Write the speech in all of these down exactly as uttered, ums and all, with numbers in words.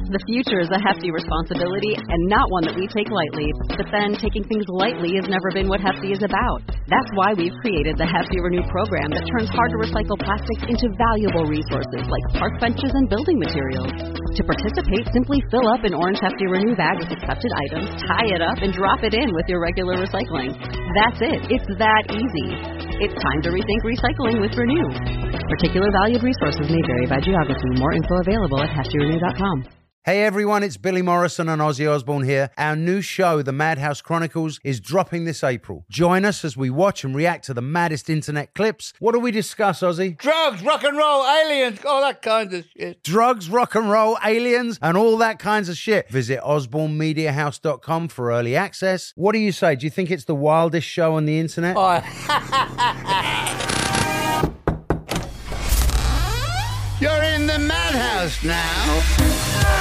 The future is a hefty responsibility and not one that we take lightly. But then, taking things lightly has never been what Hefty is about. That's why we've created the Hefty Renew program that turns hard-to-recycle plastics into valuable resources like park benches and building materials. To participate, simply fill up an orange Hefty Renew bag with accepted items, tie it up, and drop it in with your regular recycling. That's it. It's that easy. It's time to rethink recycling with Renew. Particular valued resources may vary by geography. More info available at hefty renew dot com. Hey everyone, it's Billy Morrison and Ozzy Osbourne here. Our new show, The Madhouse Chronicles, is dropping this April. Join us as we watch and react to the maddest internet clips. What do we discuss, Ozzy? Drugs, rock and roll, aliens, all that kind of shit. Drugs, rock and roll, aliens, and all that kinds of shit. Visit osborne media house dot com for early access. What do you say? Do you think it's the wildest show on the internet? Oh. You're in the madhouse now.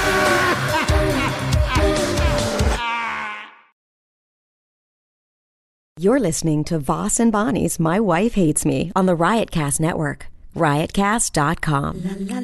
You're listening to Voss and Bonnie's My Wife Hates Me on the Riotcast Network. riotcast dot com.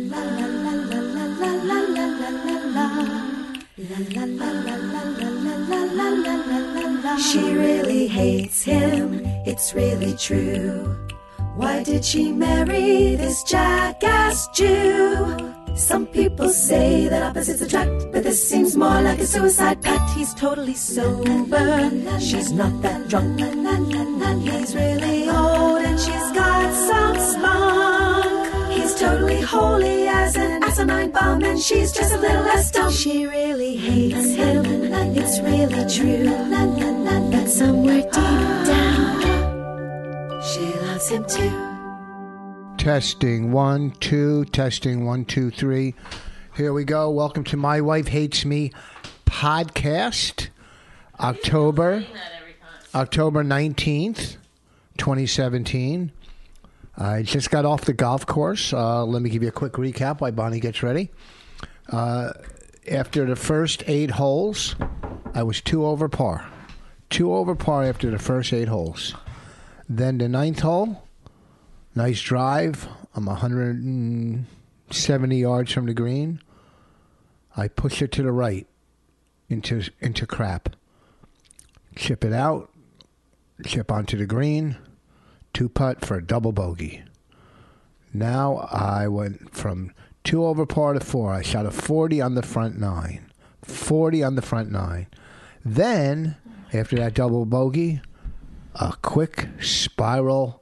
She really hates him, it's really true. Why did she marry this jackass Jew? Some people say that opposites attract, but this seems more like a suicide pact. He's totally sober, she's not that drunk. He's really old and she's got some spunk. He's totally holy as an asinine bomb, and she's just a little less dumb. She really hates him, it's really true. But somewhere deep down, she loves him too. Testing one, two, testing one, two, three. Here we go. Welcome to My Wife Hates Me podcast. October, October nineteenth, twenty seventeen. I just got off the golf course. Uh, let me give you a quick recap while Bonnie gets ready. Uh, after the first eight holes, I was two over par. Two over par after the first eight holes. Then the ninth hole. Nice drive. I'm one hundred seventy yards from the green. I push it to the right into into crap. Chip it out. Chip onto the green. Two putt for a double bogey. Now I went from two over par to four. I shot a forty on the front nine. forty on the front nine. Then, after that double bogey, a quick spiral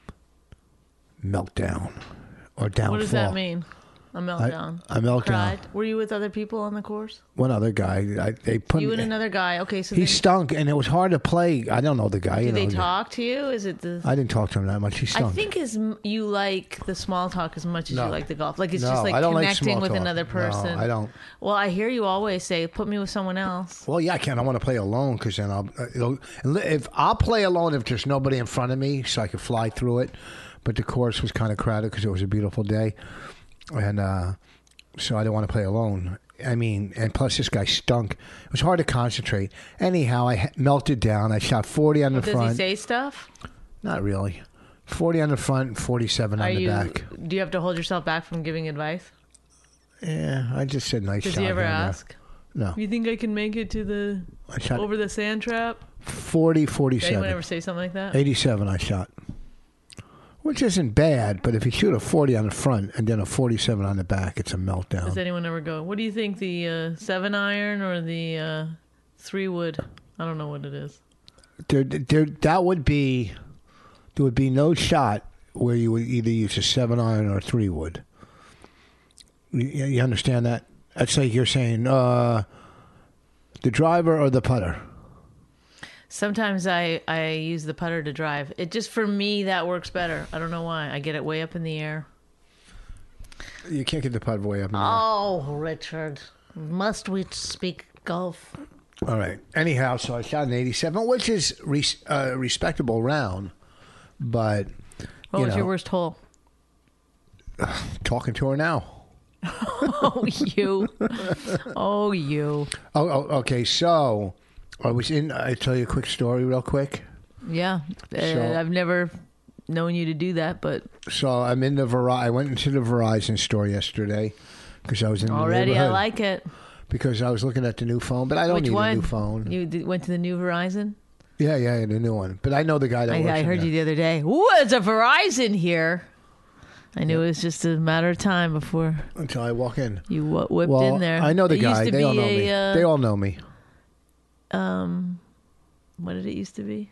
meltdown or downfall. What does that mean? A meltdown. I, a meltdown. Cried. Were you with other people on the course? One other guy. I, they put you and another guy. Okay, so he they, stunk, and it was hard to play. I don't know the guy. Did you know, they talk to you? Is it the? I didn't talk to him that much. He stunk. I think is you like the small talk as much as No. you like the golf. Like it's No, just like I don't like connecting small with talk. another person. No, I don't. Well, I hear you always say, "Put me with someone else." Well, yeah, I can't. I want to play alone because then I'll. It'll, if I'll play alone if there's nobody in front of me, so I can fly through it. But the course was kind of crowded because it was a beautiful day, and uh, so I didn't want to play alone. I mean, and plus this guy stunk. It was hard to concentrate. Anyhow, I melted down. I shot forty on the Does front. he say stuff? Not really. forty on the front and forty-seven Are on the you, back. Do you have to hold yourself back from giving advice? Yeah, I just said nice Does shot. he ever here and there. ask? No. You think I can make it to the I shot over the sand trap? forty, Did forty-seven. anyone ever say something like that? eighty-seven I shot. Which isn't bad, but if you shoot a forty on the front and then a forty-seven on the back, it's a meltdown. Does anyone ever go, what do you think, the uh, seven iron or the uh, three wood? I don't know what it is. There, there, that would be, there would be no shot where you would either use a seven iron or a three wood. You, you understand that? That's like you're saying uh, the driver or the putter. Sometimes I, I use the putter to drive. It just, for me, that works better. I don't know why. I get it way up in the air. You can't get the putter way up in the air. Oh, Richard. Must we speak golf? All right. Anyhow, so I shot an eighty-seven, which is a res- uh, respectable round, but What you was know, your worst hole? talking to her now. Oh, you. Oh, you. Oh, oh, okay. So I was in. I tell you a quick story, real quick. Yeah. Uh, So- I've never known you to do that, but So I'm in the Ver- I went into the Verizon store yesterday because I was in the already I neighborhood. like it. because I was looking at the new phone, but I don't Which need one? a new phone. You did, went to the new Verizon? Yeah, yeah, the new one. But I know the guy that I, works I in heard there. you the other day. Ooh, it's a Verizon here. I knew it was just a matter of time before Until I walk in. you w- whipped Well, in there. I know the It guy. used to They be all know a, me. Uh, They all know me. um, what did it used to be?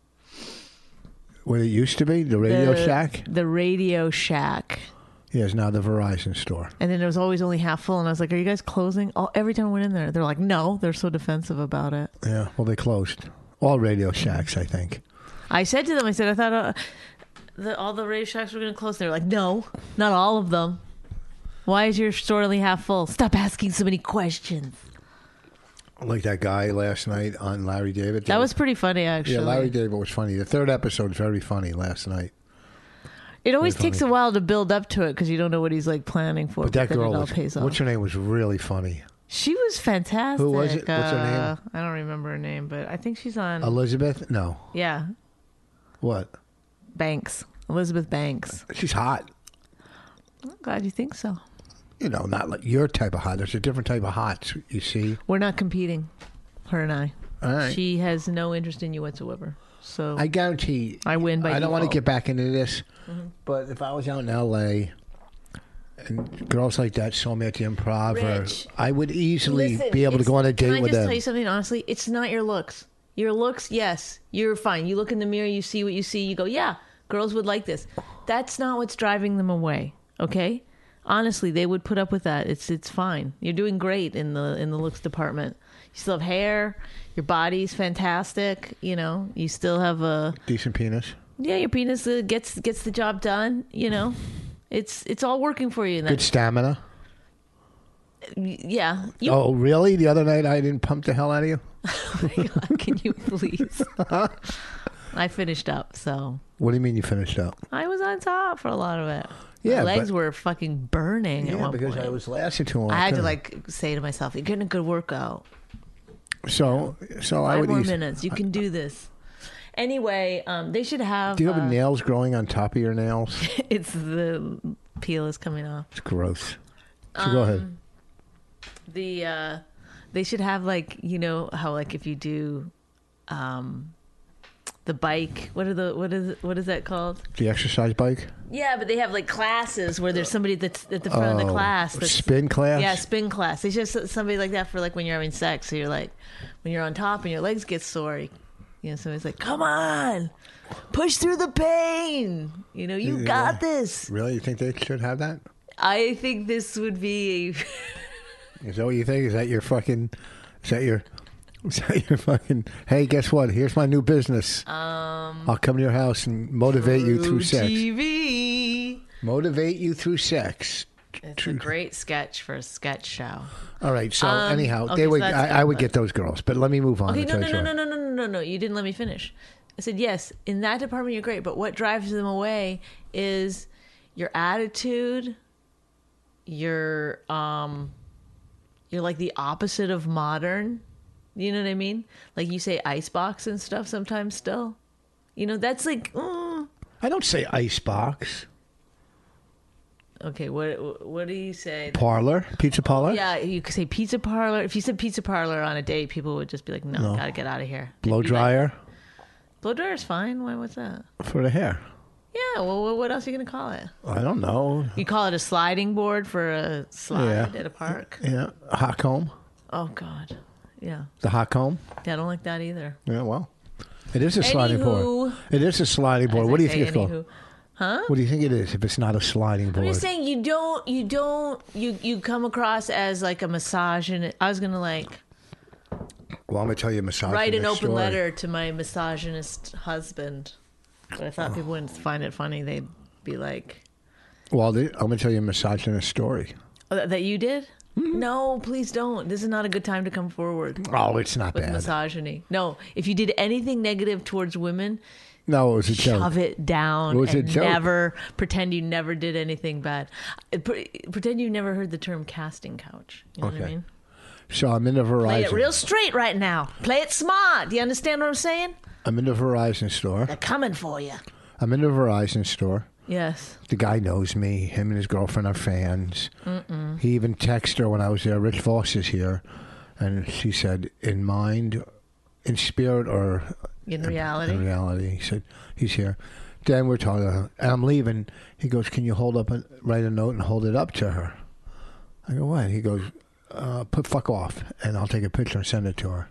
What it used to be? The Radio the, Shack? The Radio Shack. Yeah, it's now the Verizon store. And then it was always only half full, and I was like, "Are you guys closing?" All, every time I went in there, they're like, "No." They're so defensive about it. Yeah, well, they closed. All Radio Shacks, I think. I said to them, I said, I thought uh, the, all the Radio Shacks were going to close. They were like, "No, not all of them. Why is your store only half full? Stop asking so many questions." Like that guy last night on Larry David. That was pretty funny, actually. Yeah, Larry David was funny. The third episode was very funny last night. It always Very takes funny. a while to build up to it because you don't know what he's like planning for. But that then girl, it all was, pays off. what's her name, was really funny. She was fantastic. Who was it? What's her name? Uh, I don't remember her name, but I think she's on. Elizabeth? No. yeah, What? Banks. Elizabeth Banks. She's hot. I'm glad you think so. You know, not like your type of hot. There's a different type of hot, you see. We're not competing, her and I. All right. She has no interest in you whatsoever. So I guarantee. I win by I don't want to default. get back into this, Mm-hmm. but if I was out in L A and girls like that saw me at the Improv, Rich, or I would easily Listen, be able to it's- go on a Can date I with just them. tell you something honestly? It's not your looks. Your looks, yes, you're fine. You look in the mirror, you see what you see, you go, yeah, girls would like this. That's not what's driving them away. Okay, honestly, they would put up with that. It's it's fine. You're doing great in the in the looks department. You still have hair. Your body's fantastic. You know, you still have a Decent penis. yeah. Your penis uh, gets gets the job done. You know, it's it's all working for you. In that, Good stamina. yeah. You, Oh, really? The other night I didn't pump the hell out of you? Oh my God, can you please? I finished up, so What do you mean you finished up? I was on top for a lot of it. Yeah, My legs but- were fucking burning at Yeah, one because point. I was lasting too long. I had to too. like say to myself, "You're getting a good workout. So, so I Five would more use. minutes. You can do this." Anyway, um, they should have. Do you have uh, nails growing on top of your nails? it's the peel is coming off. It's gross. So go Um, ahead. The uh, they should have like you know how like if you do, um, the bike. What are the what is what is that called? The exercise bike. Yeah, but they have like classes where there's somebody that's at the front of the Oh, class. That's, spin class? Yeah, spin class. It's just somebody like that for like when you're having sex. So you're like, when you're on top and your legs get sore, you know, somebody's like, come on, push through the pain. You know, you got this. Really? You think they should have that? I think this would be Is that what you think? Is that your fucking? Is that your? Is that your fucking? Hey, guess what? Here's my new business. Um, I'll come to your house and motivate you through sex. T V. Motivate you through sex. It's a great sketch for a sketch show. All right. So Um, anyhow, okay, they so would. that's I, good, I would but- get those girls, but let me move on. Okay, and no, tell no, you no, something. no, no, no, no, no. You didn't let me finish. I said, yes, in that department you're great, but what drives them away is your attitude. You're, um, you're like the opposite of modern. You know what I mean? Like you say icebox and stuff sometimes still. You know, that's like, mm. I don't say icebox. Okay, what what do you say? Parlor, pizza parlor. Yeah, you could say pizza parlor. If you said pizza parlor on a date, people would just be like, no, No. gotta get out of here. Blow They'd be like, dryer Blow dryer is fine. Why? What's that? for the hair. Yeah. Well, what- what else are you gonna call it? I don't know. You call it a sliding board for a slide Yeah. at a park? Yeah, a hot comb. Oh God. Yeah. The hot comb. Yeah, I don't like that either. Yeah, well, it is a sliding Anywho. board. It is a sliding board. As What I do you say, think it's called? anywho. Huh? What do you think it is if it's not a sliding I'm board? just saying you don't you don't you you come across as like a misogynist. I was gonna like Well, I'm gonna tell you a misogynist write an open story. letter to my misogynist husband, but I thought people wouldn't find it funny. They'd be like, Well, the- I'm gonna tell you a misogynist story. oh, that, that you did? Hmm. No, please don't. This is not a good time to come forward Oh, it's not with bad. misogyny. No, if you did anything negative towards women, No, it was a joke. shove it down It was a and joke. never pretend you never did anything bad. Uh, pre- Pretend you never heard the term casting couch. You know what I Okay. mean? So I'm in the Play it Verizon. real straight right now. Play it smart. Do you understand what I'm saying? I'm in the Verizon store. They're coming for you. I'm in the Verizon store, Yes. The guy knows me. Him and his girlfriend are fans. Mm-mm. He even texted her when I was there. Rich Voss is here. And she said, in mind, in spirit, or... In reality? In reality. He said, he's here. Then we're talking, and I'm leaving. He goes, can you hold up and write a note and hold it up to her? I go, what? He goes, uh, put fuck off, and I'll take a picture and send it to her.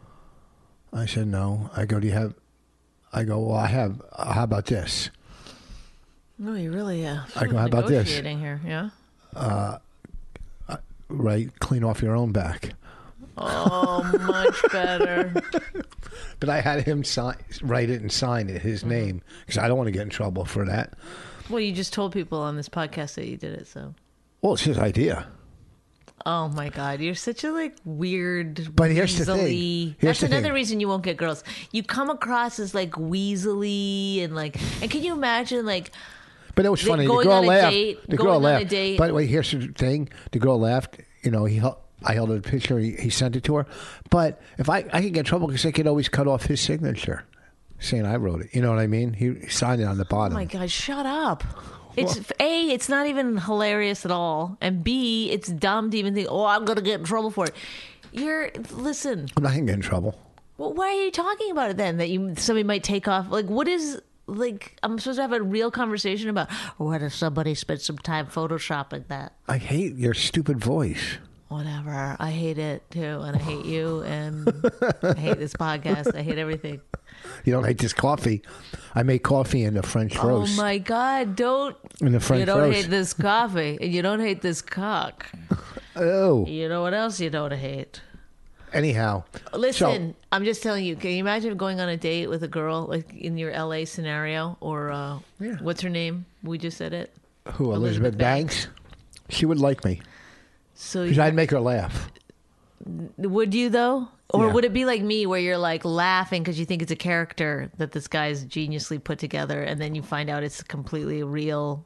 I said, no. I go, do you have... I go, well, I have... Uh, how about this? No, you really, uh, I go, how about this? Negotiating here, yeah? Uh, uh, right, clean off your own back. Oh, much better. But I had him sign, write it and sign it, his mm-hmm. name, because I don't want to get in trouble for that. Well, you just told people on this podcast that you did it, so. Well, it's his idea. Oh my God, you're such a like weird. But here's weaselly... the thing. Here's That's the another thing. reason you won't get girls. You come across as like weaselly and like. And can you imagine like? But it was funny. The girl laughed. The girl laughed. By the way, here's the thing. The girl laughed. You know, he held, I held a picture. He, he sent it to her. But if I I could get in trouble because I could always cut off his signature, saying I wrote it. You know what I mean? He signed it on the bottom. Oh my God! Shut up. It's A, it's not even hilarious at all, and B, it's dumb to even think, oh, I'm gonna get in trouble for it. You're listen. I'm not gonna get in trouble. Well, why are you talking about it then? That you somebody might take off. Like, what is like? I'm supposed to have a real conversation about. What if somebody spent some time photoshopping that? I hate your stupid voice. Whatever. I hate it too, and I hate you, and I hate this podcast. I hate everything. You don't hate this coffee. I make coffee in the French roast. Oh my God! Don't. In the French You don't roast. hate this coffee, and you don't hate this cock. Oh. You know what else you don't hate? Anyhow. Listen, so, I'm just telling you. Can you imagine going on a date with a girl like in your L A scenario, or uh, yeah. what's her name? We just said it. Who? Elizabeth, Elizabeth Banks? Banks? She would like me. So because I'd make her laugh. Would you though? Or yeah. would it be like me where you're like laughing because you think it's a character that this guy's geniusly put together and then you find out it's completely real?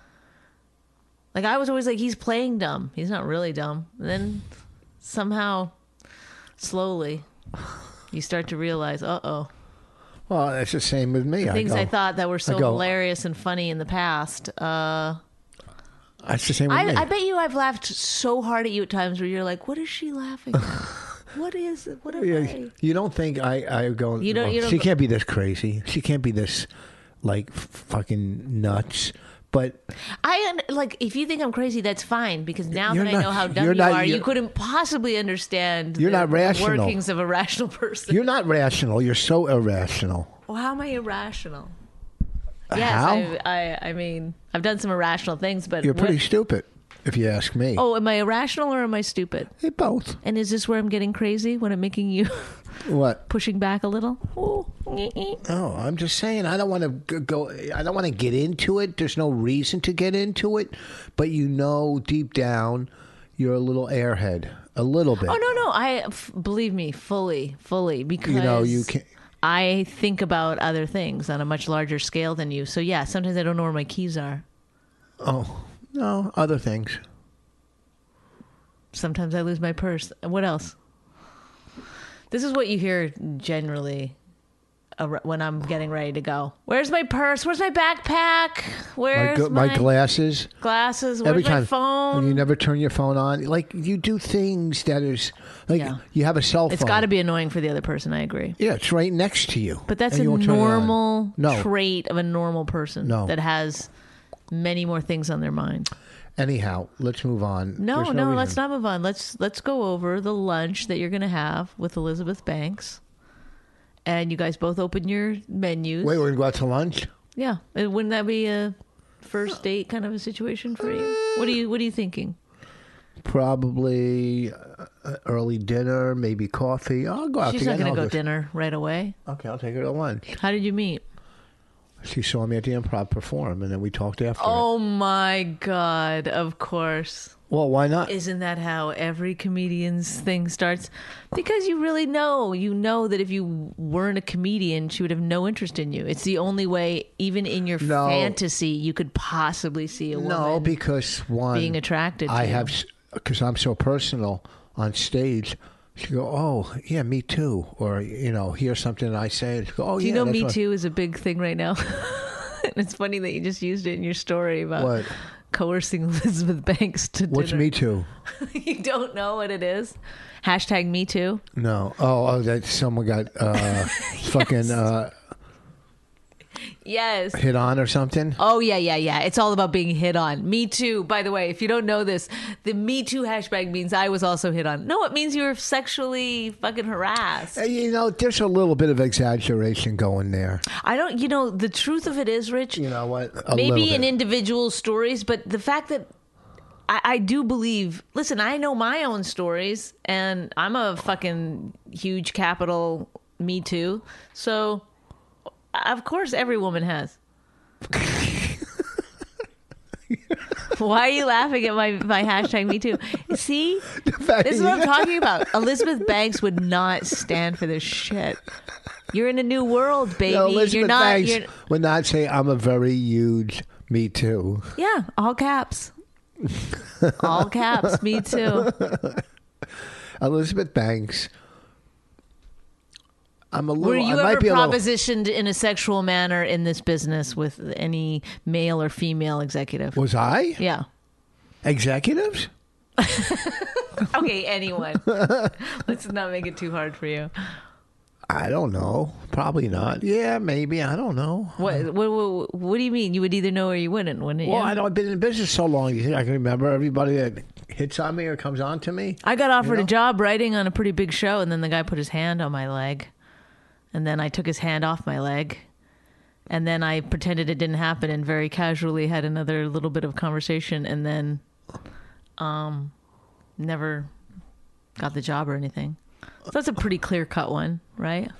Like I was always like, he's playing dumb. He's not really dumb. And then somehow, slowly, you start to realize, uh-oh. Well, it's the same with me. The things I, go, I thought that were so go, hilarious and funny in the past. Uh, That's the same with I, me. I bet you I've laughed so hard at you at times where you're like, what is she laughing at? What is it? What am yeah, I? You don't think I, I go, you don't, well, you don't she go, can't be this crazy. She can't be this, like, f- fucking nuts. But I, like, if you think I'm crazy, that's fine. Because now You're that not- I know how dumb you're you not- are, you you're- couldn't possibly understand You're the, not rational. the workings of a rational person. You're not rational. You're so irrational. Well, how am I irrational? Yes, How? I, I, I mean, I've done some irrational things, but You're pretty what, stupid, if you ask me. Oh, am I irrational or am I stupid? Hey, both. And is this where I'm getting crazy when I'm making you What? pushing back a little? Ooh. No, I'm just saying I don't want to go. I don't want to get into it. There's no reason to get into it, but you know, deep down, you're a little airhead, a little bit. Oh no, no, I f- believe me, fully, fully, because You know, you can. I think about other things on a much larger scale than you. So yeah, sometimes I don't know where my keys are. Oh no, other things. Sometimes I lose my purse. What else? This is what you hear generally when I'm getting ready to go. Where's my purse? Where's my backpack? Where's my, my, my glasses? Glasses. Where's Every my time, phone? and you never turn your phone on. Like you do things that is like Yeah. you have a cell phone. It's got to be annoying for the other person. I agree. Yeah, it's right next to you. But that's and a you won't turn it on. normal No. trait of a normal person No. that has many more things on their mind. Anyhow, let's move on. No, There's no, reason. let's not move on. Let's let's go over the lunch that you're going to have with Elizabeth Banks. And you guys both open your menus. Wait, we're going to go out to lunch? Yeah. And wouldn't that be a first date kind of a situation for you? What are you what are you thinking? Probably uh, early dinner, maybe coffee. I'll go out She's to not get going to I'll go dinner right away. Okay, I'll take her to lunch. How did you meet? She saw me at the Improv perform, and then we talked after. Oh it. my God, of course. Well, why not? Isn't that how every comedian's thing starts? Because you really know. You know that if you weren't a comedian, she would have no interest in you. It's the only way, even in your No. fantasy, you could possibly see a woman No, because one, being attracted to I you. have, because I'm so personal on stage. She go, oh yeah, me too, or you know, hear something I say. And she go, oh Do you yeah. know that's Me what- Too is a big thing right now? It's funny that you just used it in your story about What? coercing Elizabeth Banks to What's dinner. Me Too? You don't know what it is? Hashtag Me Too. No. Oh, oh that someone got uh, fucking uh, Yes. hit on or something. Oh, yeah, yeah, yeah. It's all about being hit on. Me Too. By the way, if you don't know this, the Me Too hashtag means I was also hit on. No, it means you were sexually fucking harassed. Uh, You know, there's a little bit of exaggeration going there. I don't, you know, the truth of it is, Rich, You know what? A maybe little in bit. individual stories, but the fact that I, I do believe, listen, I know my own stories, and I'm a fucking huge capital Me Too. So, of course, every woman has. Why are you laughing at my, my hashtag Me Too? See? fact This is that what I'm you- talking about. Elizabeth Banks would not stand for this shit. You're in a new world, baby. No, Elizabeth you're not. Banks You're, would not say, I'm a very huge Me Too. yeah, all caps. All caps. Me too. Elizabeth Banks. I'm a little. Were you I might ever be a little. propositioned in a sexual manner in this business with any male or female executive? Was I? Yeah. Executives? Okay, anyone. Let's not make it too hard for you. I don't know. Probably not. Yeah, maybe. I don't know. What, what, what, what do you mean? You would either know or you wouldn't, wouldn't you? Well, I know I've been in business so long. You think I can remember everybody that hits on me or comes on to me? I got offered You know? a job writing on a pretty big show, and then the guy put his hand on my leg. And then I took his hand off my leg. And then I pretended it didn't happen and very casually had another little bit of conversation, and then um, never got the job or anything. So that's a pretty clear-cut one, right?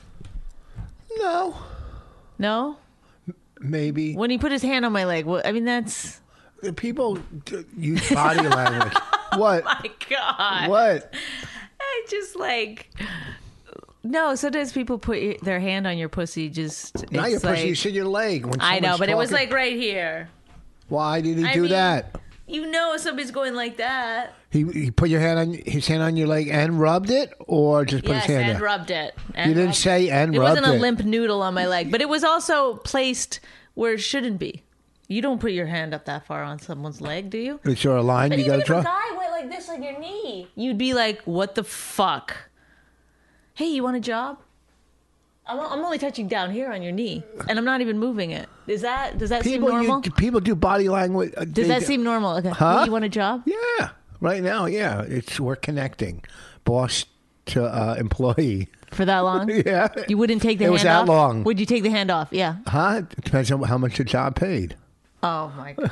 No. No? Maybe. When he put his hand on my leg, well, I mean, that's... People d- use body language. What? My God. What? I just like... No, sometimes people put your, their hand on your pussy just... Not it's your pussy. like- You said your leg. When I know, someone's but it was talking. like right here. Why did he I do mean- that? You know if somebody's going like that. He, he put your hand on his hand on your leg and rubbed it, or just put Yes, his hand and there? rubbed it. And You didn't rubbed say and it. It rubbed wasn't a it. limp noodle on my leg, but it was also placed where it shouldn't be. You don't put your hand up that far on someone's leg, do you? Is there a line But you even got to if a draw? guy went like this on your knee, you'd be like, what the fuck? Hey, you want a job? I'm, I'm only touching down here on your knee, and I'm not even moving it. Is that, does that People, seem normal? you, people do body language. uh, Does they that do- seem normal? Okay. Huh? Hey, you want a job? Yeah, right now, yeah. It's we're connecting, boss to uh, employee. For that long? Yeah, You wouldn't take the It hand was that off? long. Would you take the hand off? Yeah. Huh? It depends on how much the job paid. Oh, my God.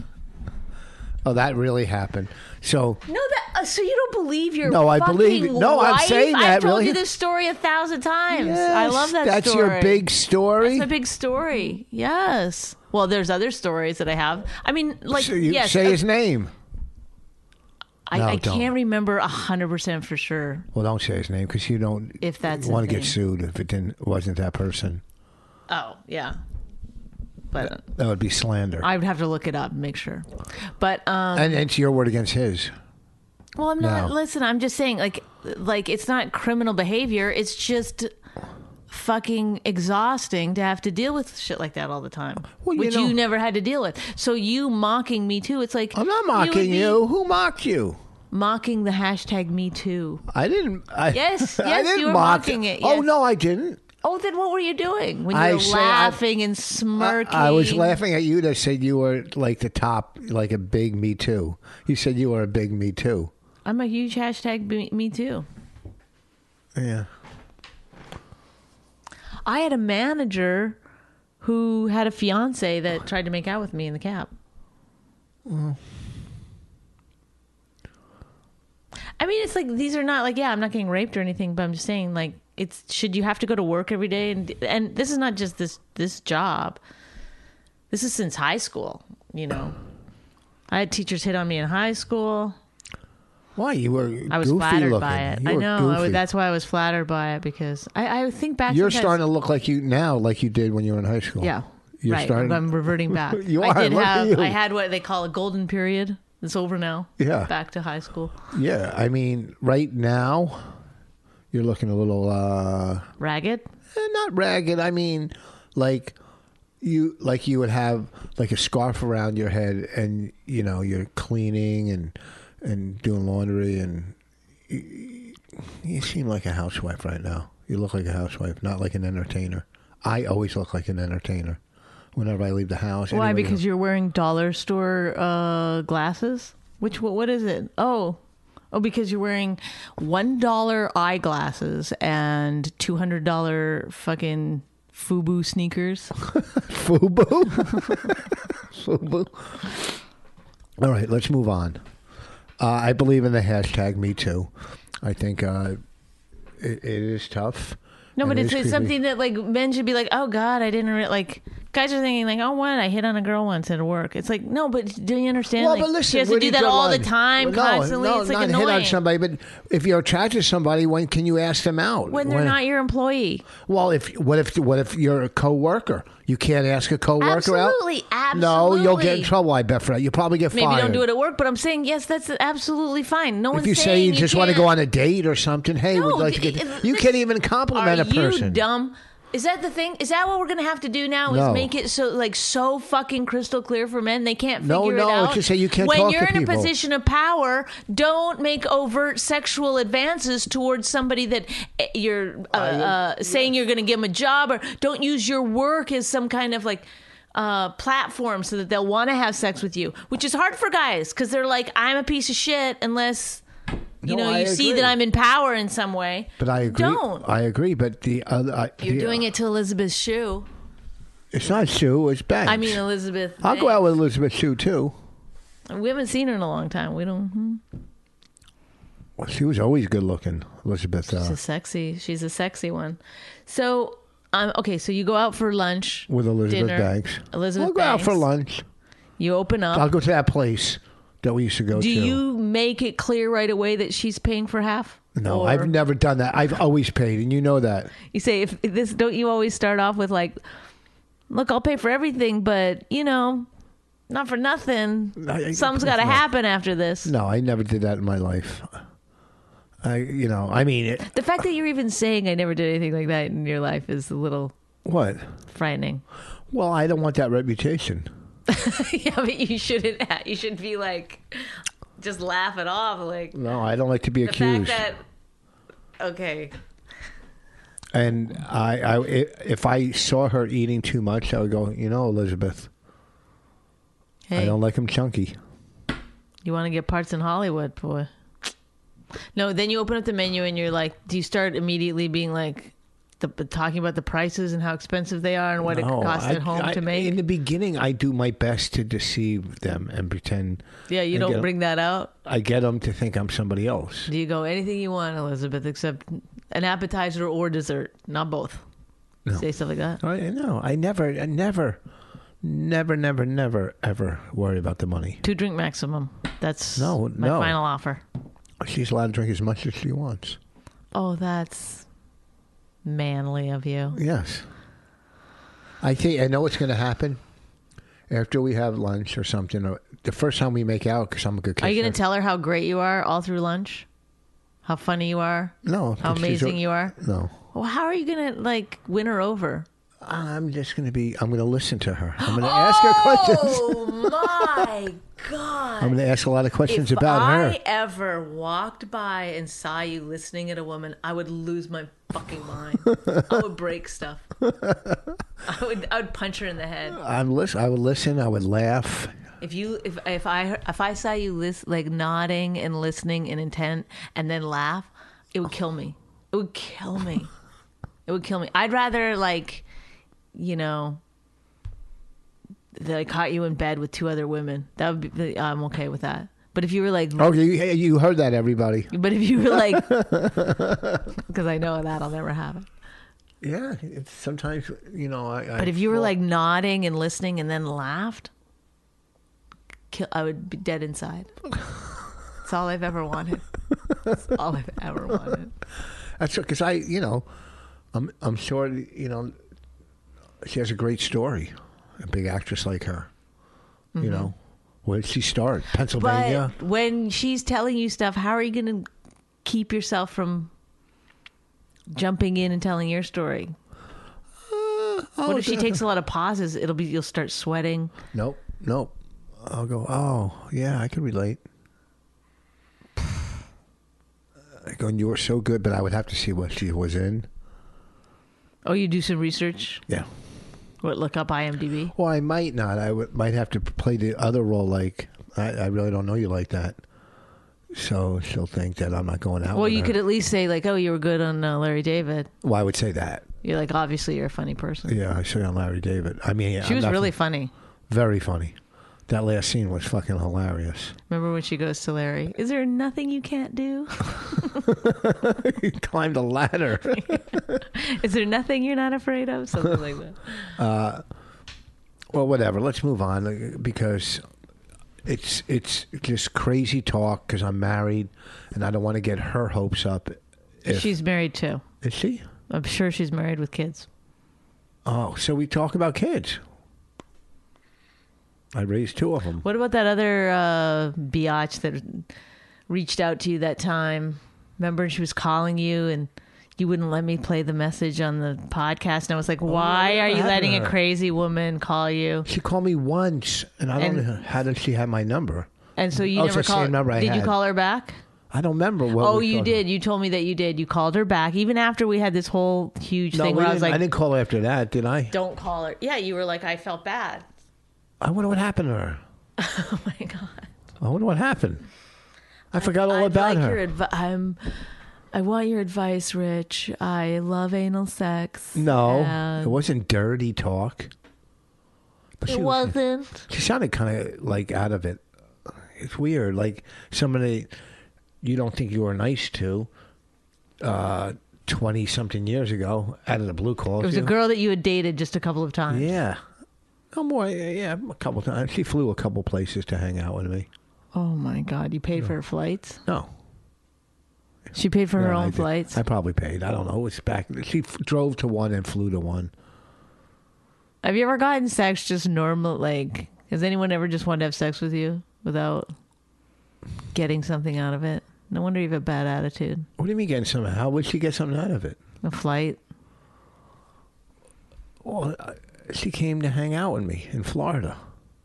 Oh, that really happened. So No, that uh, so you don't believe your No, I fucking believe it. No, I'm wife? saying that, I've told really. you this story a thousand times. yes, I love that That's story. your big story. That's my big story. Yes. Well, there's other stories that I have. I mean, like, so you yes, say uh, his name. I, No, I don't. can't remember a hundred percent for sure. Well, don't say his name because you don't If that's want his to get name. sued if it didn't wasn't that person. Oh, yeah. But That would be slander. I would have to look it up and make sure. But um, and it's your word against his. well, I'm not. No. Listen, I'm just saying, like, like it's not criminal behavior. It's just fucking exhausting to have to deal with shit like that all the time, Well, you which know- you never had to deal with. So you mocking me too? It's like I'm not you would mocking be you. Who mocked you? Mocking the hashtag Me Too. I didn't. I, Yes, I yes, didn't you were mock mocking it, Oh yes. no, I didn't. Oh, then what were you doing when you I were say I- laughing and I, smirking? I was laughing at you that said you were like the top, like a big Me Too. You said you were a big Me Too. I'm a huge hashtag Me, me Too. Yeah. I had a manager who had a fiance that tried to make out with me in the cab. Mm. I mean, it's like these are not like yeah, I'm not getting raped or anything, but I'm just saying like it's should you have to go to work every day and and this is not just this this job. This is since high school, you know. I had teachers hit on me in high school. Why you were? I was goofy flattered looking. by it. You I were know. I goofy. was, that's why I was flattered by it because I, I think back. You're sometimes- starting to look like you now, like you did when you were in high school. Yeah. You're right. starting- I'm reverting back. You I are, did look at have you. I had what they call a golden period. It's over now. Yeah. Back to high school. Yeah. I mean, right now, you're looking a little, uh, Ragged. eh, not ragged. I mean, like, you like you would have like a scarf around your head, and you know you're cleaning and and doing laundry, and you, you seem like a housewife right now. You look like a housewife, not like an entertainer. I always look like an entertainer whenever I leave the house. Why? Anyway, Because you're wearing dollar store uh, glasses? Which what, what is it? Oh, oh, because you're wearing one dollar eyeglasses and two hundred dollar fucking FUBU sneakers. FUBU. FUBU. All right, let's move on. Uh, I believe in the hashtag Me Too. I think uh, it, it is tough. No, but and it's, it is it's creepy. something that like men should be like, oh God, I didn't re-, like. Guys are thinking like, oh, what? I hit on a girl once at work. It's like, no, but do you understand? Well, like, but listen, she has to where do you that draw all the the line? time, Well, no, constantly. No, it's like not annoying. hit on somebody, but if you're attracted to somebody, when can you ask them out? When they're not your employee. Well, if what if what if you're a coworker? You can't ask a coworker out. Absolutely, absolutely. No, you'll get in trouble. I bet for that. You probably get Maybe fired. don't do it at work, but I'm saying yes, that's absolutely fine. No If one's you say saying you just want to can't. go on a date or something, hey, No, would like to d- get. uh, You this- can't even compliment Are a person. you dumb? Is that the thing? Is that what we're gonna have to do now? Is No. make it so like so fucking crystal clear for men they can't No, figure no, it out. it's just say you can't when talk you're to in people. a position of power, don't make overt sexual advances towards somebody that eh, you're uh, uh, saying you're going to give them a job, or don't use your work as some kind of like. Uh, platform so that they'll want to have sex with you, which is hard for guys because they're like, I'm a piece of shit unless you No, know I you see agree. that I'm in power in some way. But I agree. Don't. I agree. But the other, I, You're the, doing it to Elizabeth Shue. It's not Sue. It's Banks. I mean Elizabeth. I'll go out with Elizabeth Shue too. We haven't seen her in a long time. We don't. Hmm. Well, she was always good looking, Elizabeth. She's Uh, a sexy. She's a sexy one. So, um, okay. So you go out for lunch with Elizabeth dinner. Banks. Elizabeth I'll go out Banks. for lunch. You open up. I'll go to that place that we used to go Do to. you make it clear right away that she's paying for half? No, Or I've never done that. I've always paid, and you know that. You say if if this. Don't you always start off with like, look, I'll pay for everything, but you know, not for nothing. I- Something's got to no. happen after this. No, I never did that in my life. I, you know, I mean, it, The fact that you're even saying I never did anything like that in your life is a little what? frightening. Well, I don't want that reputation. Yeah, but you shouldn't. You should be like, just laugh it off. Like No, I don't like to be the accused. fact that. Okay. And I, I, if I saw her eating too much, I would go, you know, Elizabeth, Hey, I don't like them chunky. you want to get parts in Hollywood, boy? No, then you open up the menu and you're like, do you start immediately being like, the, talking about the prices and how expensive they are and what No, it costs I- at home I- to make? In the beginning, I do my best to deceive them and pretend. Yeah, you I don't get 'em- bring that out. I get them to think I'm somebody else. Do you go anything you want, Elizabeth, except an appetizer or dessert, not both? No. Say stuff like that. I no, I never, I never, never, never, never, ever worry about the money. Two drink maximum. That's No, my no. final offer. She's allowed to drink as much as she wants. Oh, that's manly of you. Yes. I think I know what's going to happen after we have lunch or something. Or the first time we make out, because I'm a good kisser. Are you going to tell her how great you are all through lunch? How funny you are? No. How she's- amazing you are? No. Well, how are you going to like win her over? I'm just going to be. I'm going to listen to her. I'm going to ask her questions. Oh my God. I'm going to ask a lot of questions if about I her. ever walked by and saw you listening at a woman, I would lose my fucking mind. I would break stuff. I would I would punch her in the head. I'm listen. I would listen. I would laugh. If you if if I if I saw you lis- like nodding and listening and intent and then laugh, it would kill me. It would kill me. It would kill me. I'd rather like, you know, that I caught you in bed with two other women. That would be. I'm okay with that. But if you were like, Oh, you, you heard that, everybody. but if you were like, because I know that'll never happen. Yeah. It's sometimes, you know, I. I But if you were well, like nodding and listening and then laughed, kill, I would be dead inside. That's all I've ever wanted. That's all I've ever wanted. That's because I, you know, I'm I'm sure, you know, she has a great story. A big actress like her, Mm-hmm. you know, where did she start? Pennsylvania. But when she's telling you stuff, how are you going to keep yourself from jumping in and telling your story? Uh, Oh, What if she the- takes a lot of pauses? It'll be you'll start sweating. Nope, nope. I'll go, oh, yeah, I can relate. I go, you were so good, but I would have to see what she was in. Oh, you do some research? Yeah. What, look up IMDb? Well, I might not. I would, might have to play the other role like, I, I really don't know you like that. So she'll think that I'm not going out Well, with you her. could at least say, like, oh, you were good on uh, Larry David. Well, I would say that. You're like, obviously, you're a funny person. Yeah, I say on Larry David. I mean, She I'm was not- really funny. very funny. That last scene was fucking hilarious. Remember when she goes to Larry, is there nothing you can't do? He climbed a ladder. Is there nothing you're not afraid of? Something like that. Well, whatever. Let's move on uh, because it's it's just crazy talk because I'm married and I don't want to get her hopes up. If, She's married too. is she? I'm sure she's married with kids. Oh, so we talk about kids. I raised two of them. What about that other uh, biatch that reached out to you that time? Remember, she was calling you and you wouldn't let me play the message on the podcast. And I was like, why yeah, are you I had letting her. a crazy woman call you? She called me once, and I don't And- know how did she have my number. And so you Oh, it's never the same called. number I Did you had. call her back? I don't remember what. Oh, we you talked did. You told me that you did. You called her back even after we had this whole huge about. No, thing we where I was didn't- like, I didn't call her after that, did I? don't call her. Yeah, you were like, I felt bad. I wonder what happened to her. Oh my God. I wonder what happened. I forgot all I'd about like her. Your advi- I'm. I want your advice, Rich. I love anal sex. No, and it wasn't dirty talk. But It she was- wasn't. She sounded kind of like out of it. It's weird. Like somebody you don't think you were nice to uh, twenty-something years ago out of the blue calls It was you. a girl that you had dated just a couple of times. Yeah. No more. Yeah, a couple times. She flew a couple places to hang out with me. Oh my God! You paid for her flights. No. She paid for her No, I own did- flights. I probably paid. I don't know. It was back. She f- drove to one and flew to one. Have you ever gotten sex just normal? Like, has anyone ever just wanted to have sex with you without getting something out of it? No wonder you have a bad attitude. What do you mean getting something? How would she get something out of it? A flight. Well, uh, she came to hang out with me in Florida.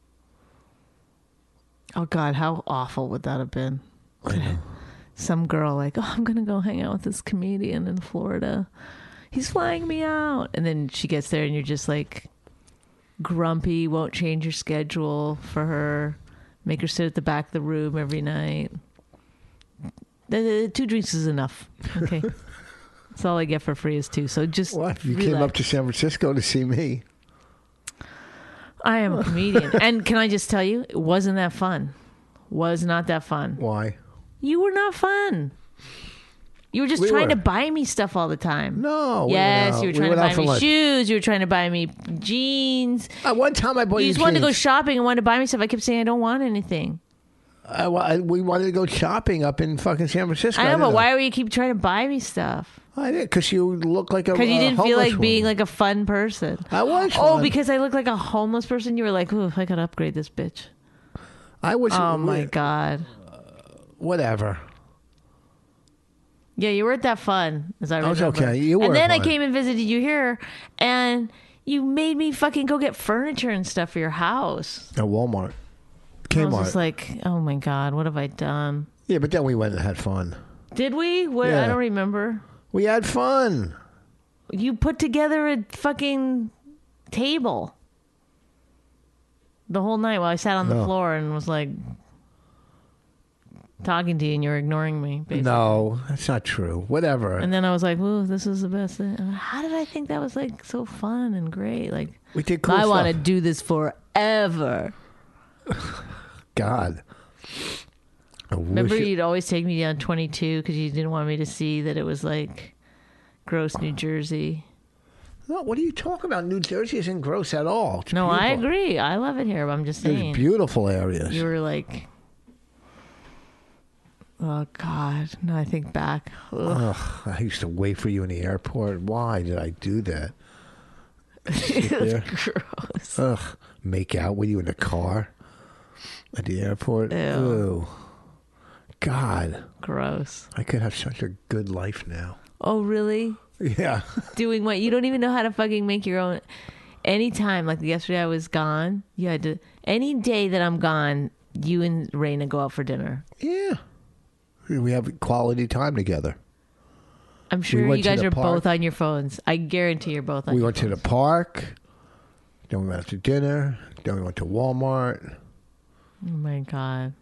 Oh God, how awful would that have been? I know. Some girl like, oh, I'm gonna go hang out with this comedian in Florida. He's flying me out, and then she gets there, and you're just like grumpy. Won't change your schedule for her. Make her sit at the back of the room every night. The, the- two drinks is enough. Okay, that's all I get for free is two. So just What? You relax. came up to San Francisco to see me. I am a comedian, and can I just tell you, it wasn't that fun. Was not that fun. Why? You were not fun. You were just We trying were. to buy me stuff all the time. No. we Yes, went out. you were We trying went to out buy for me lunch. shoes. You were trying to buy me jeans. Uh, one time I bought You you just wanted to go jeans. shopping and wanted to buy me stuff. I kept saying I don't want anything. I, wa- I, we wanted to go shopping up in fucking San Francisco. I know, didn't but why would you keep trying to buy me stuff? I did because you look like a Because you a didn't feel homeless like being woman. like a fun person. I was. Oh, fun. because I look like a homeless person. You were like, "Ooh, if I could upgrade this bitch." I was. Oh my God. Whatever. Yeah, you weren't that fun, as I I remember. was okay. You were And then I fun. came and visited you here, and you made me fucking go get furniture and stuff for your house. At Walmart, I was Kmart. just like, oh my God, what have I done? Yeah, but then we went and had fun. Did we? What? Yeah. I don't remember. We had fun. You put together a fucking table the whole night while I sat on the No. floor and was like talking to you, and you were ignoring me, basically. No, that's not true. Whatever. And then I was like, "Ooh, this is the best thing." How did I think that was like so fun and great? Like, we did cool I stuff. want to do this forever. God. I Remember, wish it- you'd always take me down twenty-two because you didn't want me to see that it was like gross New Jersey. No, what are you talking about? New Jersey isn't gross at all. It's No, I beautiful. agree. I love it here, but I'm just There's saying. beautiful areas. You were like, oh God. No, I think back. Ugh. Ugh, I used to wait for you in the airport. Why did I do that? Sit there. Gross. Ugh, make out with you in the car at the airport. Ew. Ew. God, Gross. I could have such a good life now. Oh, really? Yeah. Doing what? You don't even know how to fucking make your own. anytime, like yesterday I was gone, you had to, any day that I'm gone, you and Raina go out for dinner. Yeah. We have quality time together. I'm sure went you to guys the are park. both on your phones. I guarantee you're both on We your went to the park. Then we went out to dinner. Then we went to Walmart. Oh my God.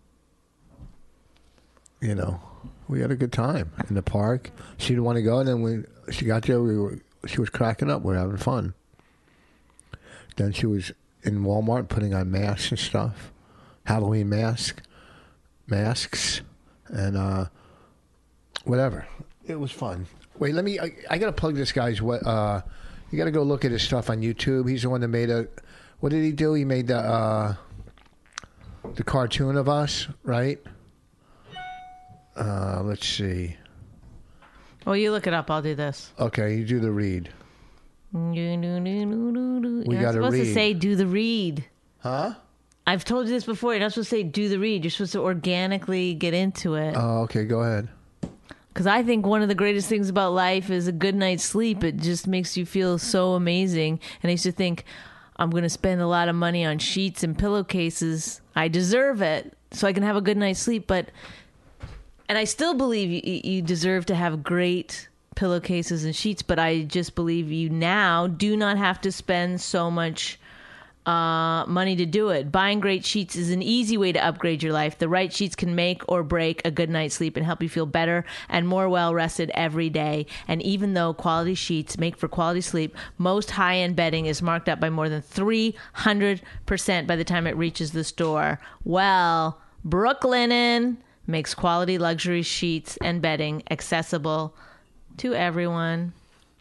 You know, we had a good time in the park. She didn't want to go, and then when she got there, we were she was cracking up. We were having fun. Then she was in Walmart putting on masks and stuff, Halloween mask, masks, and uh, whatever. It was fun. Wait, let me. I, I gotta plug this guy's. What? Uh, you gotta go look at his stuff on YouTube. He's the one that made a. What did he do? He made the uh, the cartoon of us, right? Uh, let's see. Well, you look it up. I'll do this. Okay, you do the read. We We You're gotta not supposed read. to say do the read. Huh? I've told you this before. You're not supposed to say do the read. You're supposed to organically get into it. Oh, okay. Go ahead. Because I think one of the greatest things about life is a good night's sleep. It just makes you feel so amazing. And I used to think, I'm going to spend a lot of money on sheets and pillowcases. I deserve it so I can have a good night's sleep. But, and I still believe you, you deserve to have great pillowcases and sheets, but I just believe you now do not have to spend so much uh, money to do it. Buying great sheets is an easy way to upgrade your life. The right sheets can make or break a good night's sleep and help you feel better and more well rested every day. And even though quality sheets make for quality sleep, most high-end bedding is marked up by more than three hundred percent by the time it reaches the store. Well, Brooklinen makes quality luxury sheets and bedding accessible to everyone.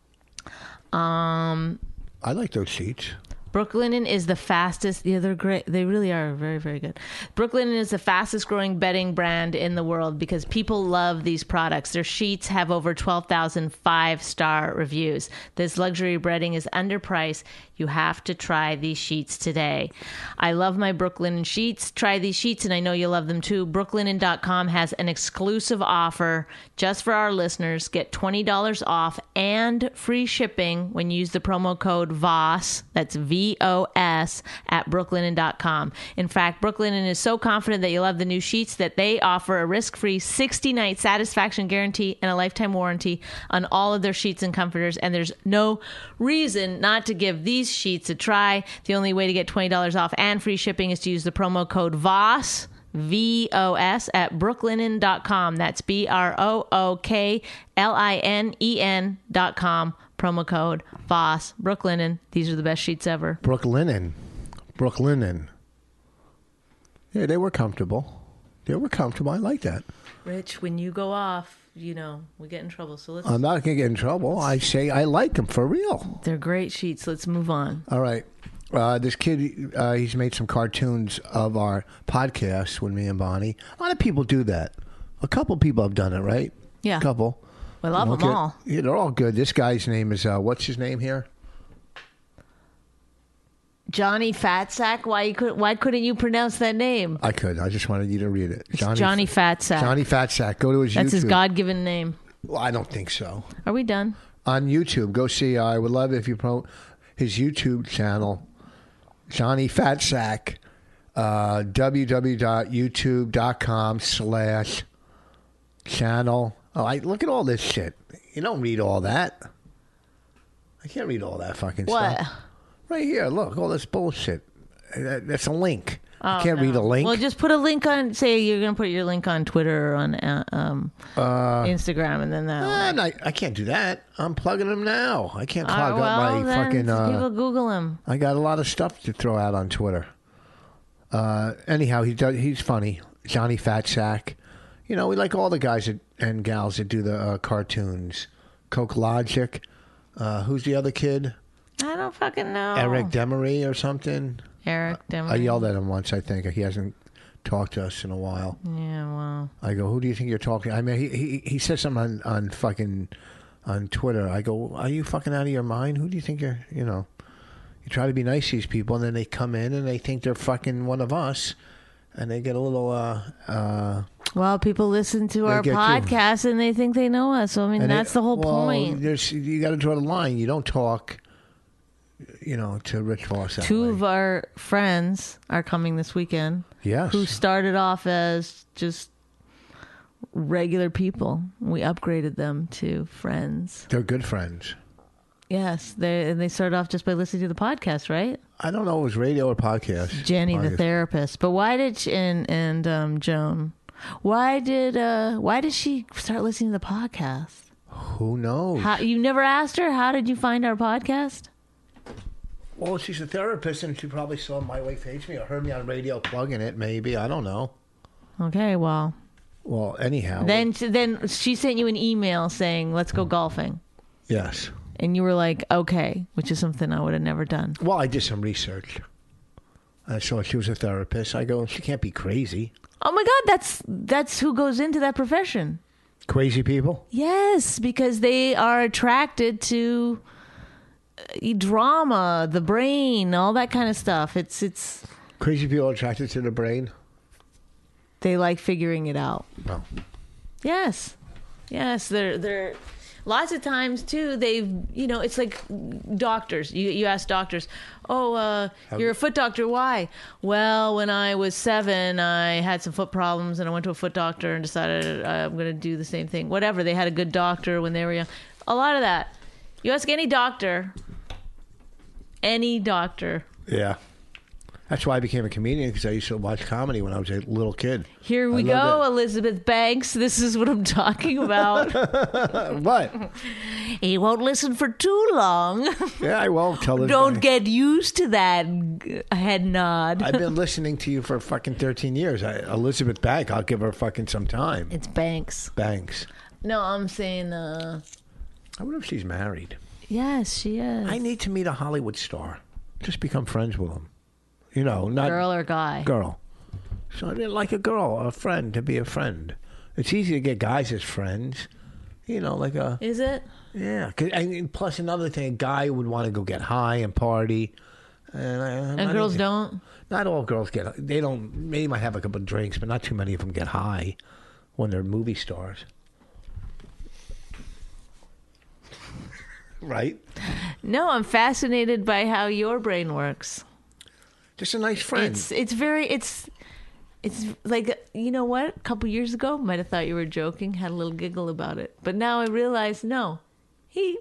Um, I like those sheets. Brooklinen is the fastest. Yeah, they're great. They really are very, very good. Brooklinen is the fastest growing bedding brand in the world because people love these products. Their sheets have over twelve thousand five-star reviews. This luxury bedding is underpriced. You have to try these sheets today. I love my Brooklinen sheets. Try these sheets, and I know you'll love them too. Brooklinen dot com has an exclusive offer just for our listeners. Get twenty dollars off and free shipping when you use the promo code V O S. That's V O S at Brooklinen dot com. In fact, Brooklinen is so confident that you'll love the new sheets that they offer a risk-free sixty-night satisfaction guarantee and a lifetime warranty on all of their sheets and comforters, and there's no reason not to give these sheets a try. The only way to get twenty dollars off and free shipping is to use the promo code V O S, V O S, at Brooklinen dot com. That's B R O O K L I N E N dot com. Promo code V O S. Brooklinen. These are the best sheets ever. Brooklinen. Brooklinen. Yeah, they were comfortable. They were comfortable. I like that. Rich, when you go off, you know, we get in trouble. So let's. I'm not going to get in trouble. I say I like them for real. They're great sheets. Let's move on. All right. Uh, this kid, uh, he's made some cartoons of our podcast with me and Bonnie. A lot of people do that. A couple people have done it, right? Yeah. A couple. We love them Okay. all. Yeah, they're all good. This guy's name is, uh, what's his name here? Johnny Fatsack. Why you could? Why couldn't you pronounce that name? I could. I just wanted you to read it. It's Johnny Fatsack. Johnny Fatsack. Go to his That's YouTube. his God-given name. Well, I don't think so. Are we done? On YouTube, go see. Uh, I would love it if you promote his YouTube channel, Johnny Fatsack. Uh, www.youtube.com slash channel. Oh, I look at all this shit. You don't read all that. I can't read all that fucking What? stuff. Right here, look, all this bullshit. That- That's a link. I Oh, can't no. read a link. Well, just put a link on. Say you're going to put your link on Twitter or on uh, um, Instagram, and then that. I'm not, I can't do that. I'm plugging them now. I can't All clog right, well, up my then fucking. Uh, people Google him. I got a lot of stuff to throw out on Twitter. Uh, anyhow, he does, he's funny. Johnny Fatsack. You know, we like all the guys that, and gals that do the uh, cartoons. Coke Logic. Uh, who's the other kid? I don't fucking know. Eric Demery or something. Eric Demery. I yelled at him once, I think. He hasn't talked to us in a while. Yeah, well. I go, who do you think you're talking? I mean, he he, he said something on, on fucking on Twitter. I go, are you fucking out of your mind? Who do you think you're, you know? You try to be nice to these people, and then they come in and they think they're fucking one of us, and they get a little, uh, uh, Well, people listen to our get you. podcast and they think they know us. So I mean, and that's it- the whole well, point. There's, you got to draw the line. You don't talk you know, to Rich Voss. that Two way. of our friends are coming this weekend. Yes. Who started off as just regular people. We upgraded them to friends. They're good friends. Yes, they and they started off just by listening to the podcast, right? I don't know if it was radio or podcast. Jenny, the Podcast. therapist. But why did she, and and um, Joan? Why did uh why did she start listening to the podcast? Who knows? How, you never asked her? How did you find our podcast? Well, she's a therapist, and she probably saw My Wife Hates Me or heard me on radio plugging it. Maybe, I don't know. Okay, well, Well, anyhow. then then she sent you an email saying, "Let's go golfing," Yes. and you were like, "Okay," which is something I would have never done. Well, I did some research. I saw she was a therapist. I go, she can't be crazy. Oh my God, that's that's who goes into that profession. Crazy people? Yes, because they are attracted to uh, drama, the brain, all that kind of stuff. It's it's Crazy people are attracted to the brain? they like figuring it out. No. Yes, yes, they're they're. Lots of times too, they've you know it's like doctors. You you ask doctors, oh, uh, you're a foot doctor. Why? Well, when I was seven, I had some foot problems, and I went to a foot doctor and decided I'm going to do the same thing. Whatever. They had a good doctor when they were young. A lot of that. You ask any doctor, any doctor. Yeah. That's why I became a comedian, because I used to watch comedy when I was a little kid. Here we I go, loved it. Elizabeth Banks. This is what I'm talking about. What? He won't listen for too long. Yeah, I won't tell this Don't guy. get used to that head nod. I've been listening to you for fucking thirteen years. I, Elizabeth Bank, I'll give her fucking some time. It's Banks. Banks. No, I'm saying, uh, I wonder if she's married. yes, she is. I need to meet a Hollywood star. Just become friends with them. You know, not Girl or guy? girl. So I didn't like a girl, a friend, to be a friend. It's easy to get guys as friends. You know, like a Is it? yeah. 'Cause- and plus another thing, a guy would want to go get high and party. And, I, I'm And not girls into- don't? Not all girls get. They don't. They might have a couple of drinks, but not too many of them get high when they're movie stars. Right? No, I'm fascinated by how your brain works. Just a nice friend. It's it's very it's it's like, you know what? A couple years ago, might have thought you were joking, had a little giggle about it, but now I realize no, he.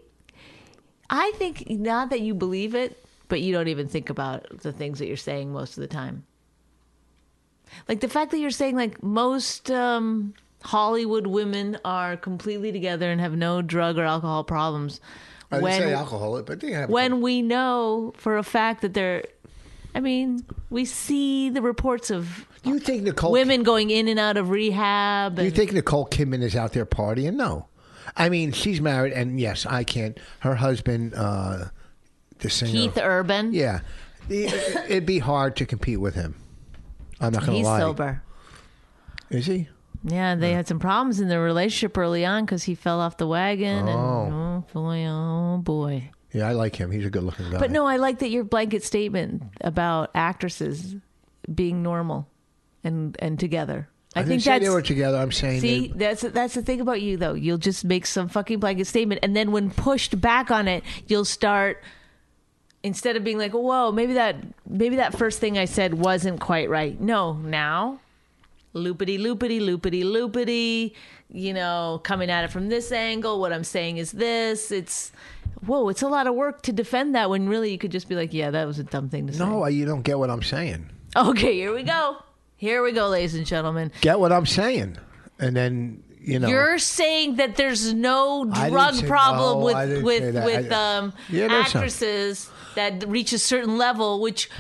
I think not that you believe it, but you don't even think about the things that you're saying most of the time. Like the fact that you're saying like most um, Hollywood women are completely together and have no drug or alcohol problems. I didn't when say alcohol, but they have. when we know for a fact that they're, I mean, we see the reports of Do you think Nicole? women going in and out of rehab. Do you And, think Nicole Kidman is out there partying? No. I mean, she's married, and yes, I can't. Her husband, uh, the singer, Keith Urban, Yeah, The- it'd be hard to compete with him. I'm not going to he's lie. sober. Is he? Yeah, they had some problems in their relationship early on because he fell off the wagon. And, oh boy, oh boy. Yeah, I like him. He's a good-looking guy. But no, I like that your blanket statement about actresses being normal and and together. I, I, didn't think say that's they were together. I'm saying see they- that's that's the thing about you though. You'll just make some fucking blanket statement, and then when pushed back on it, you'll start instead of being like, "Whoa, maybe that maybe that first thing I said wasn't quite right." No, now loopity loopity loopity loopity. You know, coming at it from this angle. What I'm saying is this. It's whoa. It's a lot of work to defend that when really you could just be like, "Yeah, that was a dumb thing to say." no, you don't get what I'm saying. Okay, here we go. Here we go, ladies and gentlemen. Get what I'm saying, and then you know. You're saying that there's no I didn't drug say- problem no, I didn't with say with that. with I- um, Yeah, there's some. actresses that reach a certain level, which